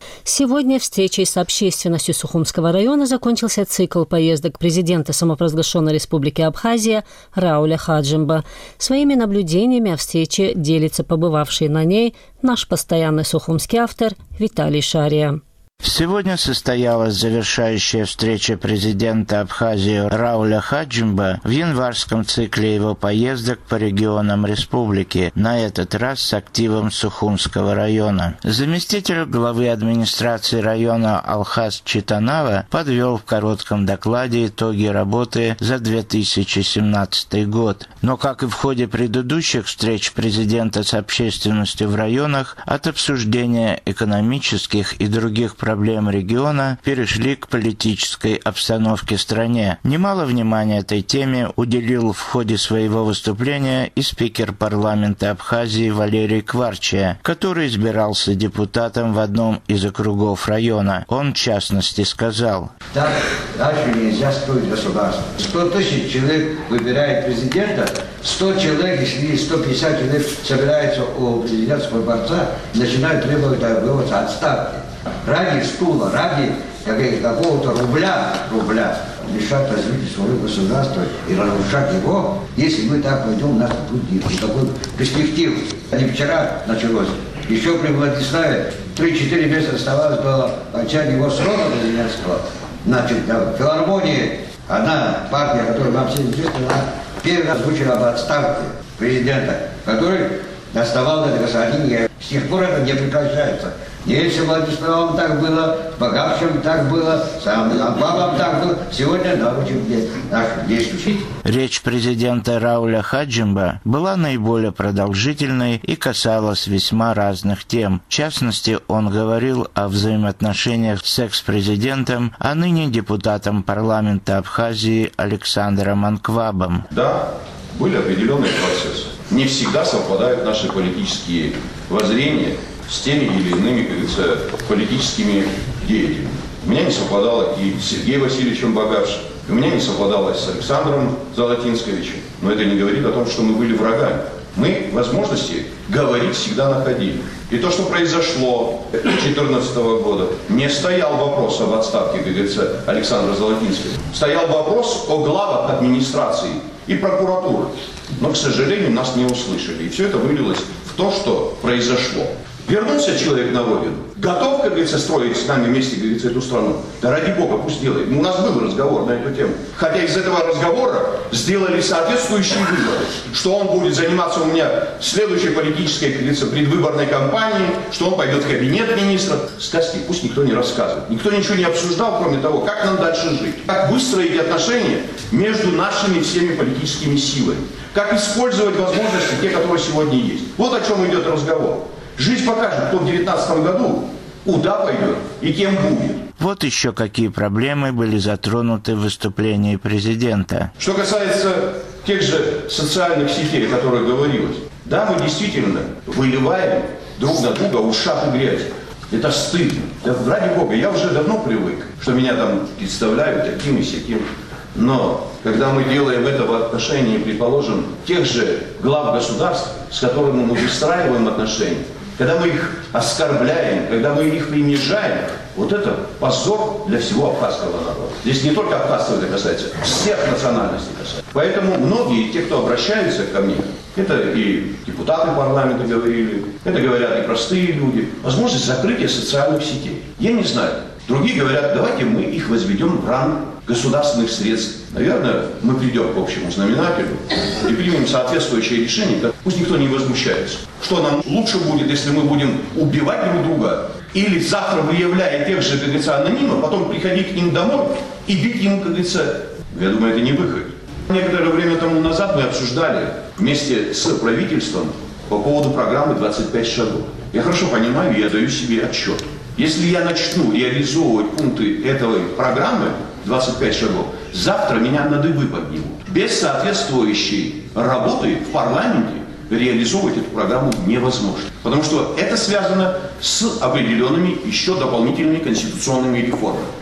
Сегодня встречей с общественностью Сухумского района закончился цикл поездок президента самопровозглашенной республики Абхазия Рауля Хаджимба. Своими наблюдениями о встрече делится побывавший на ней наш постоянный сухумский автор Виталий Шария. Сегодня состоялась завершающая встреча президента Абхазии Рауля Хаджимба в январском цикле его поездок по регионам республики, на этот раз с активом Сухумского района. Заместитель главы администрации района Алхаз Читанава подвел в коротком докладе итоги работы за две тысячи семнадцатый год. Но, как и в ходе предыдущих встреч президента с общественностью в районах, от обсуждения экономических и других проблем проблем региона перешли к политической обстановке в стране. Немало внимания этой теме уделил в ходе своего выступления и спикер парламента Абхазии Валерий Кварчия, который избирался депутатом в одном из округов района. Он, в частности, сказал: «Так дальше нельзя строить государство. сто тысяч человек выбирает президента, сто человек, если сто пятьдесят человек собираются у президентского дворца, начинают требовать от отставки. Ради стула, ради какого-то рубля, рубля лишать развития своего государства и разрушать его, если мы так пойдем, у нас будет никакой перспективы. Не вчера началось. Еще при Владиславе три-четыре месяца оставалось до окончания его срока президентского. Значит, в филармонии одна партия, которая вам всем известна, она первый раз озвучила об отставке президента, который оставался до государства. С тех пор это не прекращается. И с Владиславом так было, с Богавшим так было, с Абабом так было. Сегодня научим наших действующих. Речь президента Рауля Хаджимба была наиболее продолжительной и касалась весьма разных тем. В частности, он говорил о взаимоотношениях с экс-президентом, а ныне депутатом парламента Абхазии Александром Анквабом. Да, были определенные процессы. Не всегда совпадают наши политические воззрения с теми или иными, как говорится, политическими деятелями. У меня не совпадало и с Сергеем Васильевичем Богавшим, у меня не совпадало с Александром Золотинсковичем. Но это не говорит о том, что мы были врагами. Мы возможности говорить всегда находили. И то, что произошло две тысячи четырнадцатого года, не стоял вопрос об отставке, как говорится, Александра Золотинского. Стоял вопрос о главах администрации и прокуратуры. Но, к сожалению, нас не услышали. И все это вылилось в то, что произошло. Вернулся человек на родину, готов, как говорится, строить с нами вместе, как говорится, эту страну. Да ради бога, пусть делает. У нас был разговор на эту тему. Хотя из этого разговора сделали соответствующие выводы, что он будет заниматься у меня следующей политической, как говорится, предвыборной кампанией, что он пойдет в кабинет министров. Сказки пусть никто не рассказывает. Никто ничего не обсуждал, кроме того, как нам дальше жить. Как выстроить отношения между нашими всеми политическими силами. Как использовать возможности, те, которые сегодня есть. Вот о чем идет разговор. Жизнь покажет, кто в девятнадцатом году куда пойдет и кем будет. Вот еще какие проблемы были затронуты в выступлении президента. Что касается тех же социальных сетей, о которых говорилось. Да, мы действительно выливаем друг на друга ушат и грязь. Это стыдно. Да, ради бога, я уже давно привык, что меня там представляют таким и сяким. Но когда мы делаем это в отношении, предположим, тех же глав государств, с которыми мы выстраиваем отношения, когда мы их оскорбляем, когда мы их принижаем, вот это позор для всего абхазского народа. Здесь не только абхазцев это касается, всех национальностей касается. Поэтому многие, те, кто обращаются ко мне, это и депутаты парламента говорили, это говорят и простые люди, возможность закрытия социальных сетей. Я не знаю. Другие говорят, давайте мы их возведем в ранг государственных средств. Наверное, мы придем к общему знаменателю и примем соответствующее решение. Пусть никто не возмущается. Что нам лучше будет, если мы будем убивать друг друга или завтра, выявляя тех же, как говорится, анонимов, потом приходить к ним домой и бить им, как говорится, я думаю, это не выход. Некоторое время тому назад мы обсуждали вместе с правительством по поводу программы двадцать пять шагов. Я хорошо понимаю, я даю себе отчет. Если я начну реализовывать пункты этой программы двадцать пять шагов, завтра меня на дыбы поднимут. Без соответствующей работы в парламенте реализовывать эту программу невозможно. Потому что это связано с определенными еще дополнительными конституционными реформами.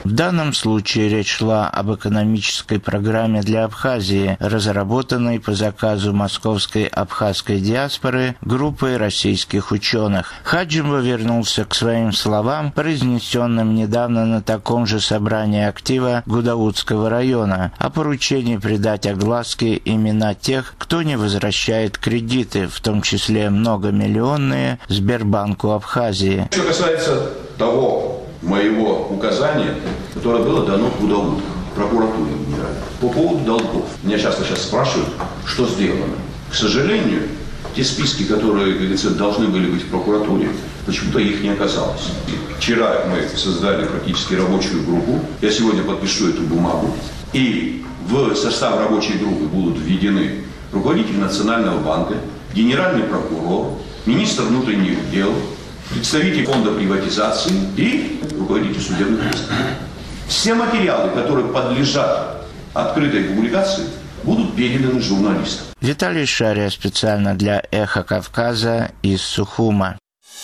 В данном случае речь шла об экономической программе для Абхазии, разработанной по заказу московской абхазской диаспоры группой российских ученых. Хаджимба вернулся к своим словам, произнесенным недавно на таком же собрании актива Гудаутского района, о поручении придать огласке имена тех, кто не возвращает кредиты, в том числе многомиллионные, Сбербанку Абхазии. Что касается того моего указания, которое было дано Гудауту, прокуратуре генеральной, по поводу долгов. Меня часто сейчас спрашивают, что сделано. К сожалению, те списки, которые, как говорится, должны были быть в прокуратуре, почему-то их не оказалось. Вчера мы создали практически рабочую группу. Я сегодня подпишу эту бумагу. И в состав рабочей группы будут введены руководитель Национального банка, генеральный прокурор, министр внутренних дел, представитель фонда приватизации и руководитель судебных приставов. Все материалы, которые подлежат открытой публикации, будут переданы журналистам. Виталий Шария специально для «Эхо Кавказа» из Сухума.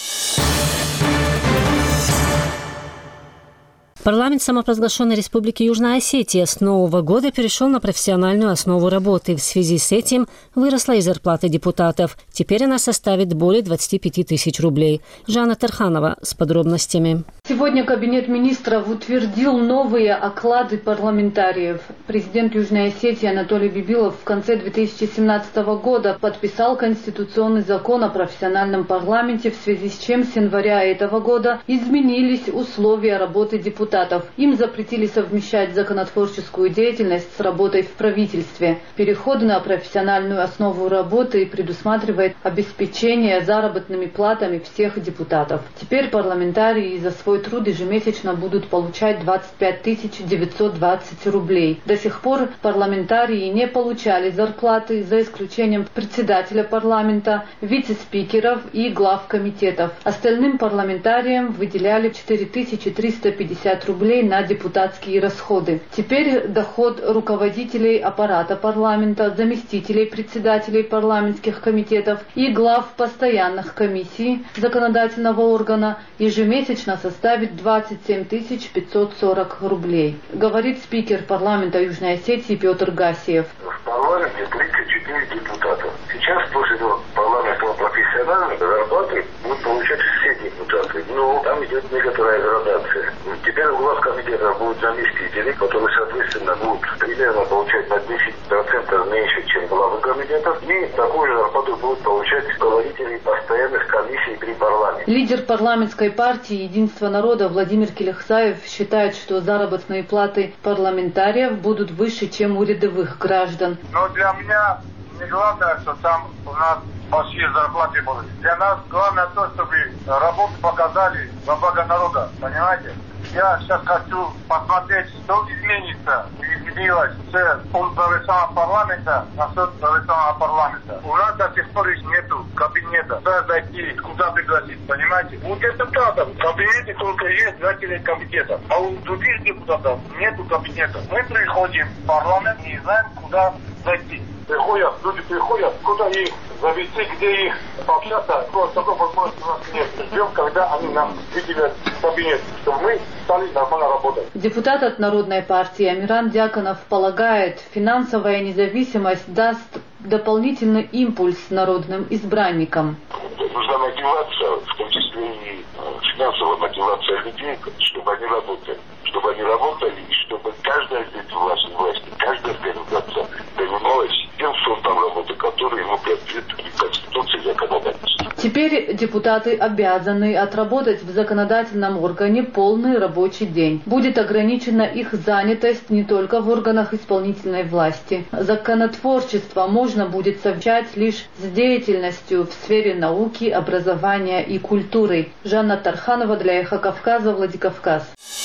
Парламент самопровозглашенной Республики Южная Осетия с нового года перешел на профессиональную основу работы. В связи с этим выросла и зарплата депутатов. Теперь она составит более двадцати пяти тысяч рублей. Жанна Тарханова с подробностями. Сегодня Кабинет министров утвердил новые оклады парламентариев. Президент Южной Осетии Анатолий Бибилов в конце две тысячи семнадцатого года подписал конституционный закон о профессиональном парламенте, в связи с чем с января этого года изменились условия работы депутатов. Им запретили совмещать законотворческую деятельность с работой в правительстве. Переход на профессиональную основу работы предусматривает обеспечение заработными платами всех депутатов. Теперь парламентарии за свой труд ежемесячно будут получать двадцать пять тысяч девятьсот двадцать рублей. До сих пор парламентарии не получали зарплаты, за исключением председателя парламента, вице-спикеров и глав комитетов. Остальным парламентариям выделяли четыре тысячи триста пятьдесят рублей на депутатские расходы. Теперь доход руководителей аппарата парламента, заместителей председателей парламентских комитетов и глав постоянных комиссий законодательного органа ежемесячно составит двадцать семь тысяч пятьсот сорок рублей, говорит спикер парламента Южной Осетии Петр Гасиев. В парламенте тридцать четыре депутата. Сейчас после этого парламентского профессионального зарплаты будут получать все депутаты. Но там идет некоторая градация. Теперь у вас комитета будут заместители, которые, соответственно, будут примерно получать на десять процентов меньше, чем главы комитетов. И такую же зарплату будут получать руководители постоянных комиссий при парламенте. Лидер парламентской партии «Единство народа» Владимир Келехсаев считает, что заработные платы парламентариев будут выше, чем у рядовых граждан. Но для меня не главное, что там у нас большие зарплаты будут. Для нас главное то, чтобы работу показали во благо народа. Понимаете? Я сейчас хочу посмотреть, что изменится и изменилось с профессионального парламента на профессионального парламента. У нас до сих пор нету кабинета. Куда зайти, куда пригласить, понимаете? У депутатов в кабинете только есть зрители комитета, а у других депутатов нету кабинета. Мы приходим в парламент и не знаем, куда зайти. Приходят, люди приходят, куда их завести, где их пообщаться, такой возможности у нас нет. Ждем, когда они нам выделят кабинет, чтобы мы стали нормально работать. Депутат от Народной партии Амиран Дьяконов полагает, финансовая независимость даст дополнительный импульс народным избранникам. Нужна мотивация, в том числе и финансовая мотивация людей, чтобы они работали. Чтобы они работали, и чтобы каждая из власти, власти, каждая организация занималась тем фронтом работы, который ему предписывает Конституция и законодательство. Теперь депутаты обязаны отработать в законодательном органе полный рабочий день. Будет ограничена их занятость не только в органах исполнительной власти. Законотворчество можно будет совмещать лишь с деятельностью в сфере науки, образования и культуры. Жанна Тарханова для «Эхо Кавказа», Владикавказ.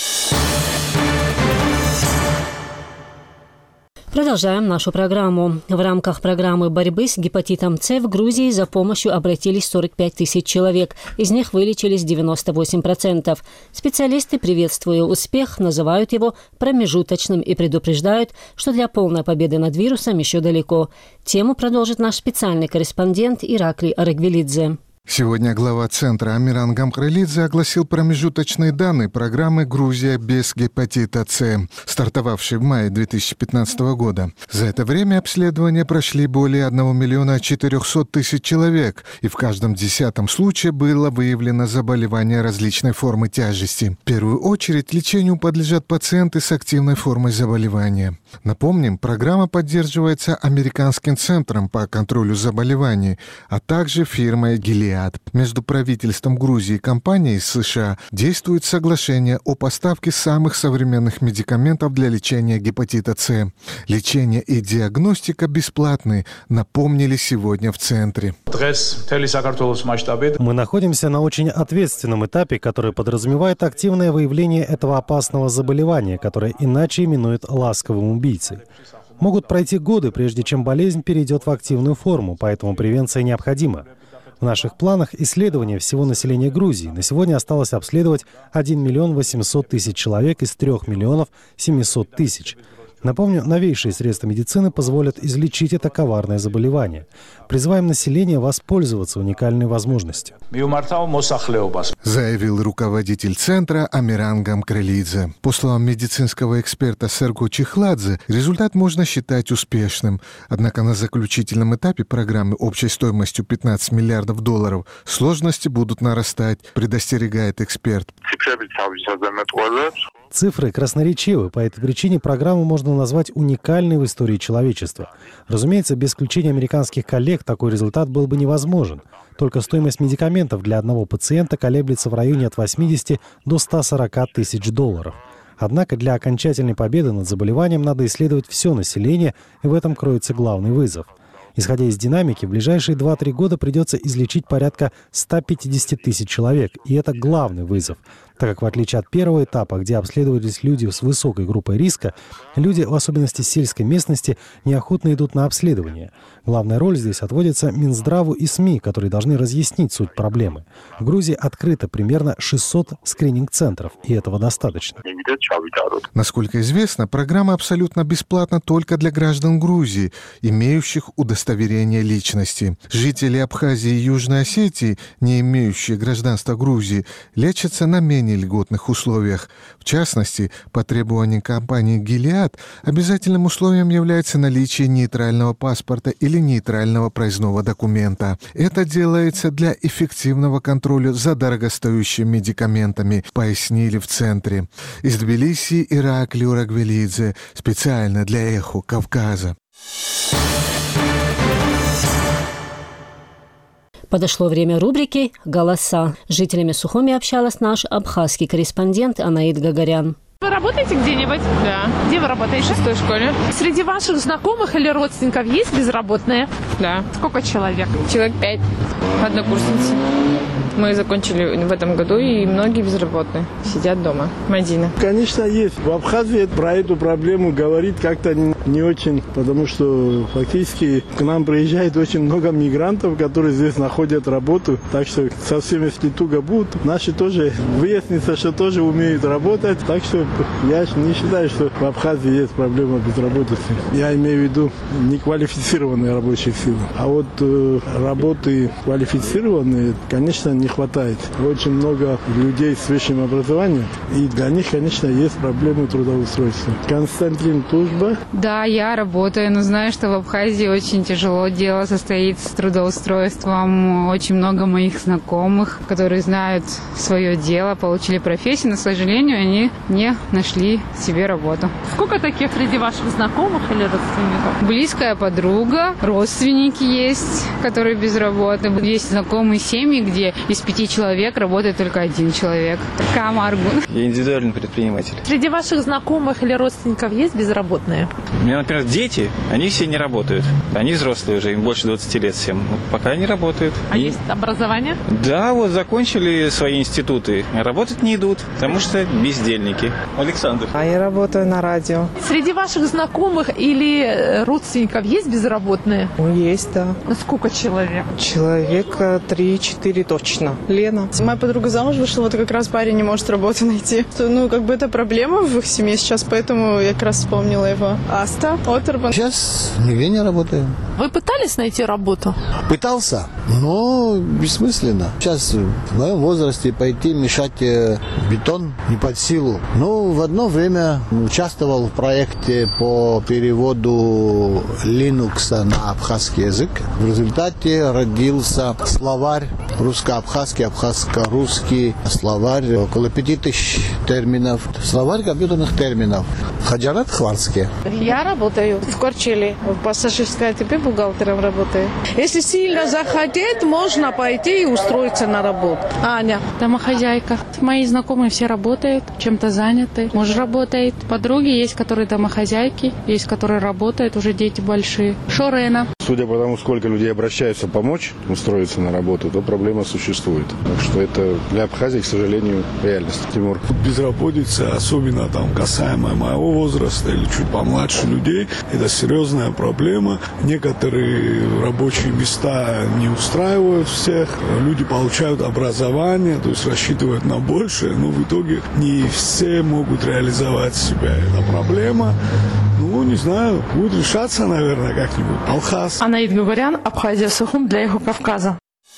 Продолжаем нашу программу. В рамках программы борьбы с гепатитом С в Грузии за помощью обратились сорок пять тысяч человек. Из них вылечились девяносто восемь процентов. Специалисты, приветствуя успех, называют его промежуточным и предупреждают, что для полной победы над вирусом еще далеко. Тему продолжит наш специальный корреспондент Ираклий Арагвелидзе. Сегодня глава Центра Амиран Гамкралидзе огласил промежуточные данные программы «Грузия без гепатита С», стартовавшей в мае две тысячи пятнадцатого года. За это время обследования прошли более одного миллиона четырехсот тысяч человек, и в каждом десятом случае было выявлено заболевание различной формы тяжести. В первую очередь лечению подлежат пациенты с активной формой заболевания. Напомним, программа поддерживается Американским центром по контролю заболеваний, а также фирмой «Гилеад». Между правительством Грузии и компанией из США действует соглашение о поставке самых современных медикаментов для лечения гепатита С. Лечение и диагностика бесплатны, напомнили сегодня в центре. Мы находимся на очень ответственном этапе, который подразумевает активное выявление этого опасного заболевания, которое иначе именуют ласковым убийцей. Могут пройти годы, прежде чем болезнь перейдет в активную форму, поэтому превенция необходима. В наших планах исследования всего населения Грузии. На сегодня осталось обследовать один миллион восемьсот тысяч человек из трёх миллионов семисот тысяч. Напомню, новейшие средства медицины позволят излечить это коварное заболевание. Призываем население воспользоваться уникальной возможностью. Заявил руководитель центра Амиран Гамкралидзе. По словам медицинского эксперта Серго Чихладзе, результат можно считать успешным. Однако на заключительном этапе программы общей стоимостью пятнадцать миллиардов долларов сложности будут нарастать, предостерегает эксперт. Цифры красноречивы, по этой причине программу можно назвать уникальной в истории человечества. Разумеется, без включения американских коллег такой результат был бы невозможен. Только стоимость медикаментов для одного пациента колеблется в районе от восьмидесяти до ста сорока тысяч долларов. Однако для окончательной победы над заболеванием надо исследовать все население, и в этом кроется главный вызов. Исходя из динамики, в ближайшие два-три года придется излечить порядка ста пятидесяти тысяч человек, и это главный вызов, так как в отличие от первого этапа, где обследовались люди с высокой группой риска, люди, в особенности сельской местности, неохотно идут на обследование. Главная роль здесь отводится Минздраву и СМИ, которые должны разъяснить суть проблемы. В Грузии открыто примерно шестьсот скрининг-центров, и этого достаточно. Насколько известно, программа абсолютно бесплатна только для граждан Грузии, имеющих удостоверение личности. Жители Абхазии и Южной Осетии, не имеющие гражданства Грузии, лечатся на менее льготных условиях. В частности, по требованию компании «Гилеад» обязательным условием является наличие нейтрального паспорта или нейтрального проездного документа. Это делается для эффективного контроля за дорогостоящими медикаментами, пояснили в центре. Из Тбилиси Ираклий Урагвелидзе, специально для «Эхо Кавказа». Подошло время рубрики «Голоса». С жителями Сухуми общалась наш абхазский корреспондент Анаид Гагарян. Вы работаете где-нибудь? Да. Где вы работаете? В шестой школе. Среди ваших знакомых или родственников есть безработные? Да. Сколько человек? Человек пять. Однокурсницы. Мы закончили в этом году, и многие безработные сидят дома. Мадина. Конечно, есть. В Абхазии про эту проблему говорить как-то не очень, потому что фактически к нам приезжает очень много мигрантов, которые здесь находят работу. Так что совсем если туго будут, наши тоже выяснится, что тоже умеют работать. Так что я не считаю, что в Абхазии есть проблема безработицы. Я имею в виду неквалифицированные рабочие силы. А вот э, работы квалифицированные, конечно, не хватает. Очень много людей с высшим образованием, и для них, конечно, есть проблемы трудоустройства. Константин Тужба. Да, я работаю, но знаю, что в Абхазии очень тяжело дело состоит с трудоустройством. Очень много моих знакомых, которые знают свое дело, получили профессию, но, к сожалению, они не нашли себе работу. Сколько таких среди ваших знакомых или родственников? Близкая подруга, родственники есть, которые без работы. Есть знакомые семьи, где из пяти человек работает только один человек. Камаргун. Я индивидуальный предприниматель. Среди ваших знакомых или родственников есть безработные? У меня, например, дети, они все не работают. Они взрослые уже, им больше двадцати лет всем. Пока не работают. А и... есть образование? Да, вот закончили свои институты. Работать не идут, потому что бездельники. Александр. А я работаю на радио. Среди ваших знакомых или родственников есть безработные? Есть, да. Сколько человек? Человека три-четыре точно. Точно. Лена. Моя подруга замуж вышла, вот как раз парень не может работу найти. Ну, как бы это проблема в их семье сейчас, поэтому я как раз вспомнила его. Аста, Отербан. Сейчас нигде не работаю. Вы пытались найти работу? Пытался, но бессмысленно. Сейчас в моем возрасте пойти мешать бетон не под силу. Но в одно время участвовал в проекте по переводу Linux на абхазский язык. В результате родился словарь русско-абхазский, абхазско-русский словарь, около пяти тысяч терминов. Словарь компьютерных терминов. Хаджарат Хварский. Я работаю в Корчили, в пассажирской АТП бухгалтером работаю. Если сильно захотеть, можно пойти и устроиться на работу. Аня. Домохозяйка. Мои знакомые все работают, чем-то заняты. Муж работает. Подруги есть, которые домохозяйки, есть, которые работают, уже дети большие. Шорена. Судя по тому, сколько людей обращаются помочь устроиться на работу, то проблема существует. Так что это для Абхазии, к сожалению, реальность. Тимур. Безработица, особенно там касаемо моего возраста или чуть помладше людей, это серьезная проблема. Некоторые рабочие места не устраивают всех. Люди получают образование, то есть рассчитывают на большее, но в итоге не все могут реализовать себя. Это проблема. Ну, не знаю, будет решаться, наверное, как-нибудь. Алхаз. Анаид Гугарян, Абхазия Сухум для Юга Кавказа.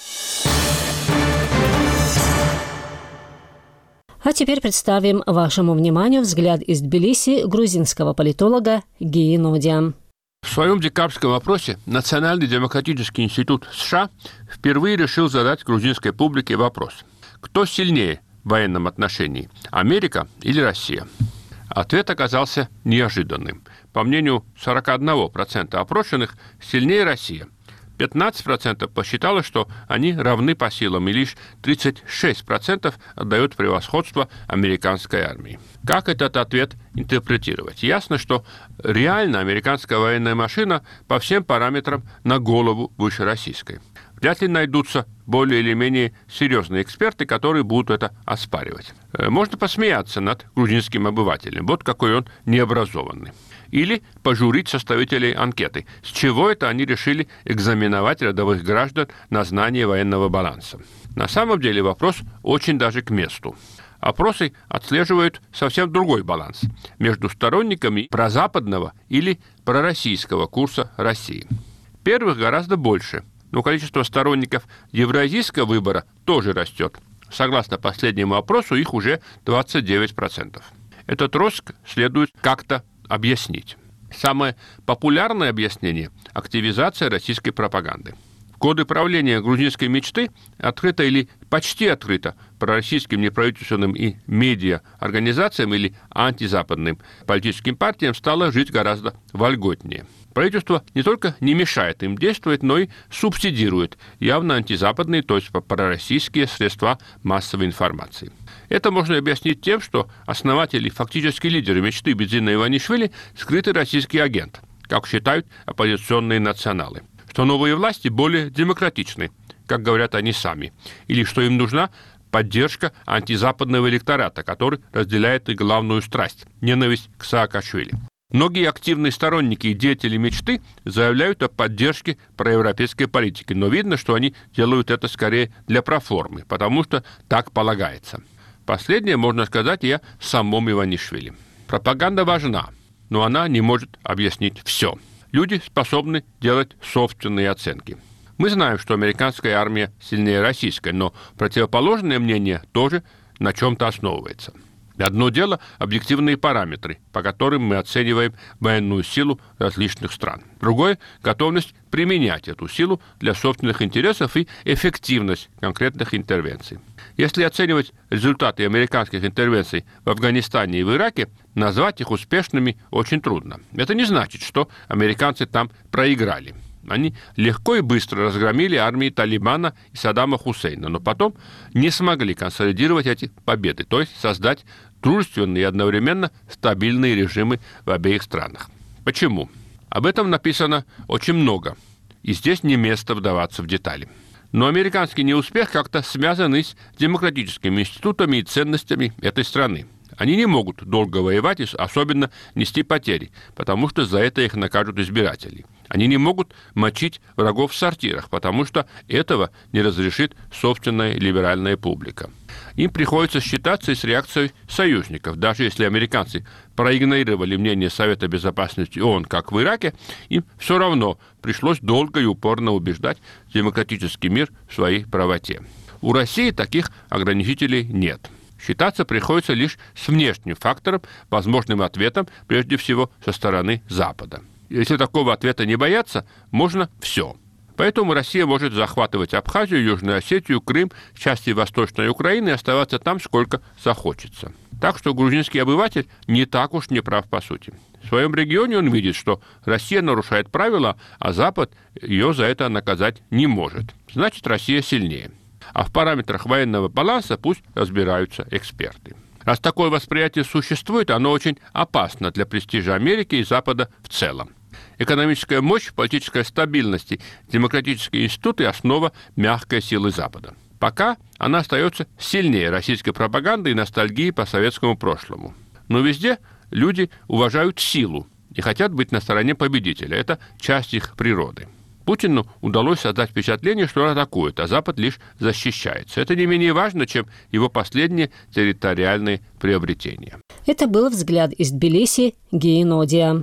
А теперь представим вашему вниманию взгляд из Тбилиси грузинского политолога Гии Нодия. В своем декабрьском вопросе Национальный демократический институт США впервые решил задать грузинской публике вопрос: кто сильнее в военном отношении, Америка или Россия? Ответ оказался неожиданным. По мнению сорок один процент опрошенных, сильнее Россия. пятнадцать процентов посчитало, что они равны по силам, и лишь тридцать шесть процентов отдают превосходство американской армии. Как этот ответ интерпретировать? Ясно, что реально американская военная машина по всем параметрам на голову выше российской. Вряд ли найдутся более или менее серьезные эксперты, которые будут это оспаривать. Можно посмеяться над грузинским обывателем. Вот какой он необразованный. Или пожурить составителей анкеты. С чего это они решили экзаменовать рядовых граждан на знание военного баланса? На самом деле вопрос очень даже к месту. Опросы отслеживают совсем другой баланс между сторонниками прозападного или пророссийского курса России. Первых гораздо больше, но количество сторонников евразийского выбора тоже растет. Согласно последнему опросу, их уже двадцать девять процентов. Этот рост следует как-то объяснить. Самое популярное объяснение – активизация российской пропаганды. В годы правления грузинской мечты открыто или почти открыто пророссийским неправительственным и медиа-организациям или антизападным политическим партиям стало жить гораздо вольготнее. Правительство не только не мешает им действовать, но и субсидирует явно антизападные, то есть пророссийские средства массовой информации. Это можно объяснить тем, что основатель и фактически лидер мечты Бедзина Иванишвили – скрытый российский агент, как считают оппозиционные националы. Что новые власти более демократичны, как говорят они сами, или что им нужна поддержка антизападного электората, который разделяет их главную страсть – ненависть к Саакашвили. Многие активные сторонники и деятели мечты заявляют о поддержке проевропейской политики, но видно, что они делают это скорее для проформы, потому что так полагается. Последнее можно сказать и о самом Иванишвили. Пропаганда важна, но она не может объяснить все. Люди способны делать собственные оценки. Мы знаем, что американская армия сильнее российской, но противоположное мнение тоже на чем-то основывается. Одно дело – объективные параметры, по которым мы оцениваем военную силу различных стран. Другое – готовность применять эту силу для собственных интересов и эффективность конкретных интервенций. Если оценивать результаты американских интервенций в Афганистане и в Ираке, назвать их успешными очень трудно. Это не значит, что американцы там проиграли. Они легко и быстро разгромили армии Талибана и Саддама Хусейна, но потом не смогли консолидировать эти победы, то есть создать дружественные и одновременно стабильные режимы в обеих странах. Почему? Об этом написано очень много, и здесь не место вдаваться в детали. Но американский неуспех как-то связан и с демократическими институтами и ценностями этой страны. Они не могут долго воевать и особенно нести потери, потому что за это их накажут избиратели. Они не могут мочить врагов в сортирах, потому что этого не разрешит собственная либеральная публика. Им приходится считаться и с реакцией союзников. Даже если американцы проигнорировали мнение Совета Безопасности ООН, как в Ираке, им все равно пришлось долго и упорно убеждать демократический мир в своей правоте. У России таких ограничителей нет. Считаться приходится лишь с внешним фактором, возможным ответом, прежде всего, со стороны Запада. Если такого ответа не бояться, можно все. Поэтому Россия может захватывать Абхазию, Южную Осетию, Крым, части Восточной Украины и оставаться там сколько захочется. Так что грузинский обыватель не так уж не прав по сути. В своем регионе он видит, что Россия нарушает правила, а Запад ее за это наказать не может. Значит, Россия сильнее. А в параметрах военного баланса пусть разбираются эксперты. Раз такое восприятие существует, оно очень опасно для престижа Америки и Запада в целом. Экономическая мощь, политическая стабильность и демократические институты – основа мягкой силы Запада. Пока она остается сильнее российской пропаганды и ностальгии по советскому прошлому. Но везде люди уважают силу и хотят быть на стороне победителя. Это часть их природы. Путину удалось создать впечатление, что он атакует, а Запад лишь защищается. Это не менее важно, чем его последние территориальные приобретения. Это был взгляд из Тбилиси Геи Нодия.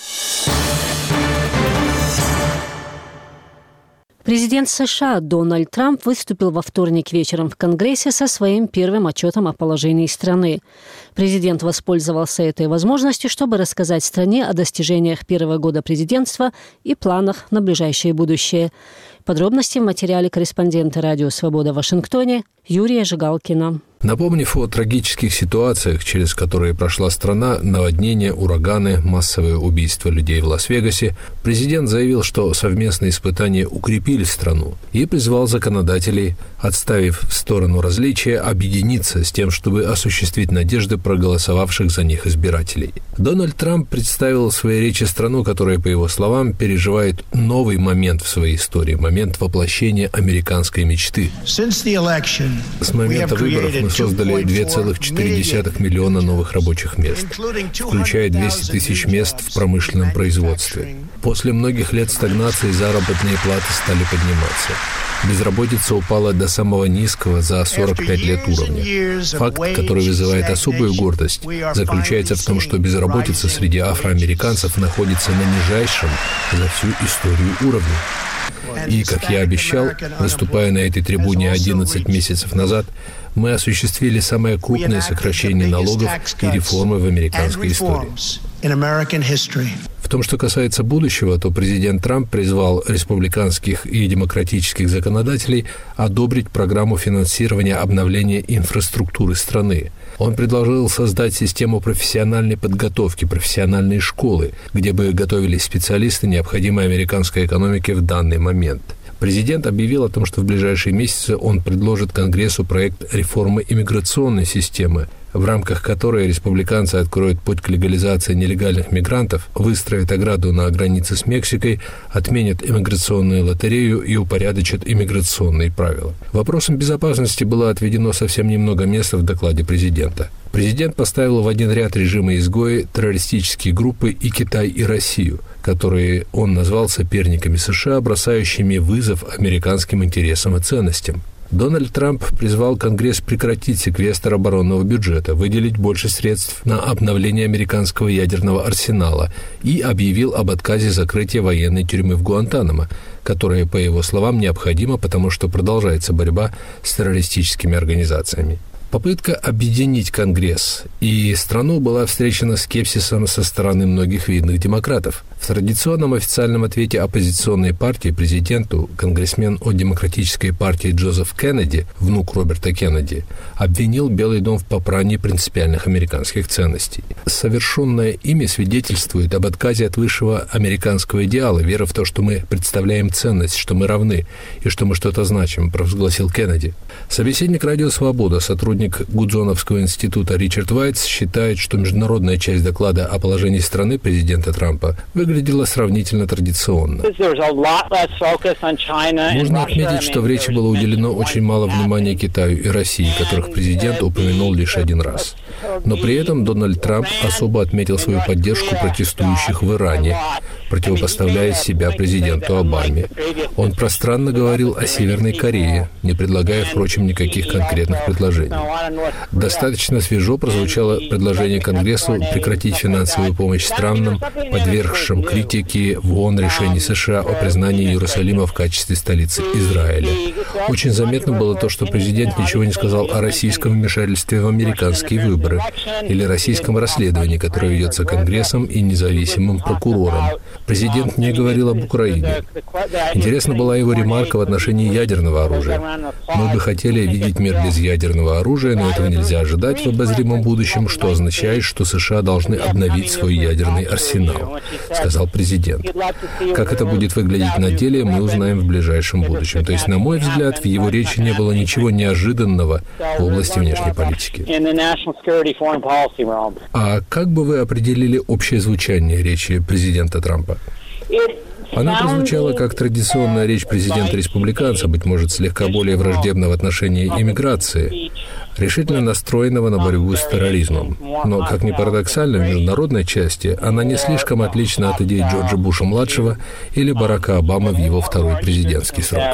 Президент США Дональд Трамп выступил во вторник вечером в Конгрессе со своим первым отчетом о положении страны. Президент воспользовался этой возможностью, чтобы рассказать стране о достижениях первого года президентства и планах на ближайшее будущее. Подробности в материале корреспондента «Радио Свобода» в Вашингтоне Юрия Жигалкина. Напомнив о трагических ситуациях, через которые прошла страна, наводнения, ураганы, массовые убийства людей в Лас-Вегасе, президент заявил, что совместные испытания укрепили страну и призвал законодателей, отставив в сторону различия, объединиться с тем, чтобы осуществить надежды проголосовавших за них избирателей. Дональд Трамп представил в своей речи страну, которая, по его словам, переживает новый момент в своей истории, момент воплощения американской мечты. С момента выборов мы создали два целых четыре десятых миллиона новых рабочих мест, включая двести тысяч мест в промышленном производстве. После многих лет стагнации заработные платы стали подниматься. Безработица упала до самого низкого за сорок пять лет уровня. Факт, который вызывает особую гордость, заключается в том, что безработица среди афроамериканцев находится на нижайшем за всю историю уровне. И, как я обещал, выступая на этой трибуне одиннадцать месяцев назад, мы осуществили самое крупное сокращение налогов и реформы в американской истории. В том, что касается будущего, то президент Трамп призвал республиканских и демократических законодателей одобрить программу финансирования обновления инфраструктуры страны. Он предложил создать систему профессиональной подготовки, профессиональные школы, где бы готовились специалисты, необходимые американской экономике в данный момент. Президент объявил о том, что в ближайшие месяцы он предложит Конгрессу проект реформы иммиграционной системы, в рамках которой республиканцы откроют путь к легализации нелегальных мигрантов, выстроят ограду на границе с Мексикой, отменят иммиграционную лотерею и упорядочат иммиграционные правила. Вопросам безопасности было отведено совсем немного места в докладе президента. Президент поставил в один ряд режимы изгои, террористические группы и Китай и Россию, которые он назвал соперниками США, бросающими вызов американским интересам и ценностям. Дональд Трамп призвал Конгресс прекратить секвестр оборонного бюджета, выделить больше средств на обновление американского ядерного арсенала и объявил об отказе закрытия военной тюрьмы в Гуантанамо, которая, по его словам, необходима, потому что продолжается борьба с террористическими организациями. Попытка объединить Конгресс и страну была встречена скепсисом со стороны многих видных демократов. В традиционном официальном ответе оппозиционной партии президенту конгрессмен от Демократической партии Джозеф Кеннеди, внук Роберта Кеннеди, обвинил Белый дом в попрании принципиальных американских ценностей. Совершенное ими свидетельствует об отказе от высшего американского идеала, вера в то, что мы представляем ценность, что мы равны и что мы что-то значим, провозгласил Кеннеди. Собеседник «Радио Свобода», сотрудник сотрудник Гудзоновского института Ричард Вайтс считает, что международная часть доклада о положении страны президента Трампа выглядела сравнительно традиционно. Можно отметить, что в речи было уделено очень мало внимания Китаю и России, которых президент упомянул лишь один раз. Но при этом Дональд Трамп особо отметил свою поддержку протестующих в Иране, противопоставляя себя президенту Обаме. Он пространно говорил о Северной Корее, не предлагая, впрочем, никаких конкретных предложений. Достаточно свежо прозвучало предложение Конгрессу прекратить финансовую помощь странам, подвергшим критике в ООН решений США о признании Иерусалима в качестве столицы Израиля. Очень заметно было то, что президент ничего не сказал о российском вмешательстве в американские выборы или российском расследовании, которое ведется Конгрессом и независимым прокурором. Президент не говорил об Украине. Интересна была его ремарка в отношении ядерного оружия. Мы бы хотели видеть мир без ядерного оружия, но этого нельзя ожидать в обозримом будущем, что означает, что США должны обновить свой ядерный арсенал, сказал президент. Как это будет выглядеть на деле, мы узнаем в ближайшем будущем. То есть, на мой взгляд, в его речи не было ничего неожиданного в области внешней политики. А как бы вы определили общее звучание речи президента Трампа? Она прозвучала как традиционная речь президента-республиканца, быть может, слегка более враждебно в отношении иммиграции, решительно настроенного на борьбу с терроризмом. Но, как ни парадоксально, в международной части она не слишком отлична от идей Джорджа Буша-младшего или Барака Обамы в его второй президентский срок.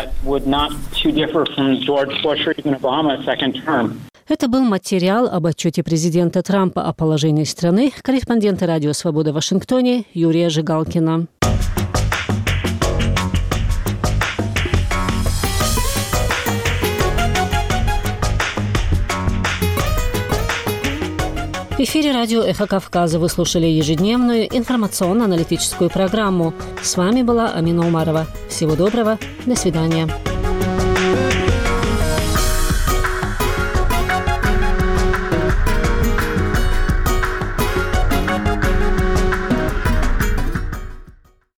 Это был материал об отчете президента Трампа о положении страны корреспондента Радио Свобода в Вашингтоне Юрия Жигалкина. В эфире радио «Эхо Кавказа» вы слушали ежедневную информационно-аналитическую программу. С вами была Амина Умарова. Всего доброго. До свидания.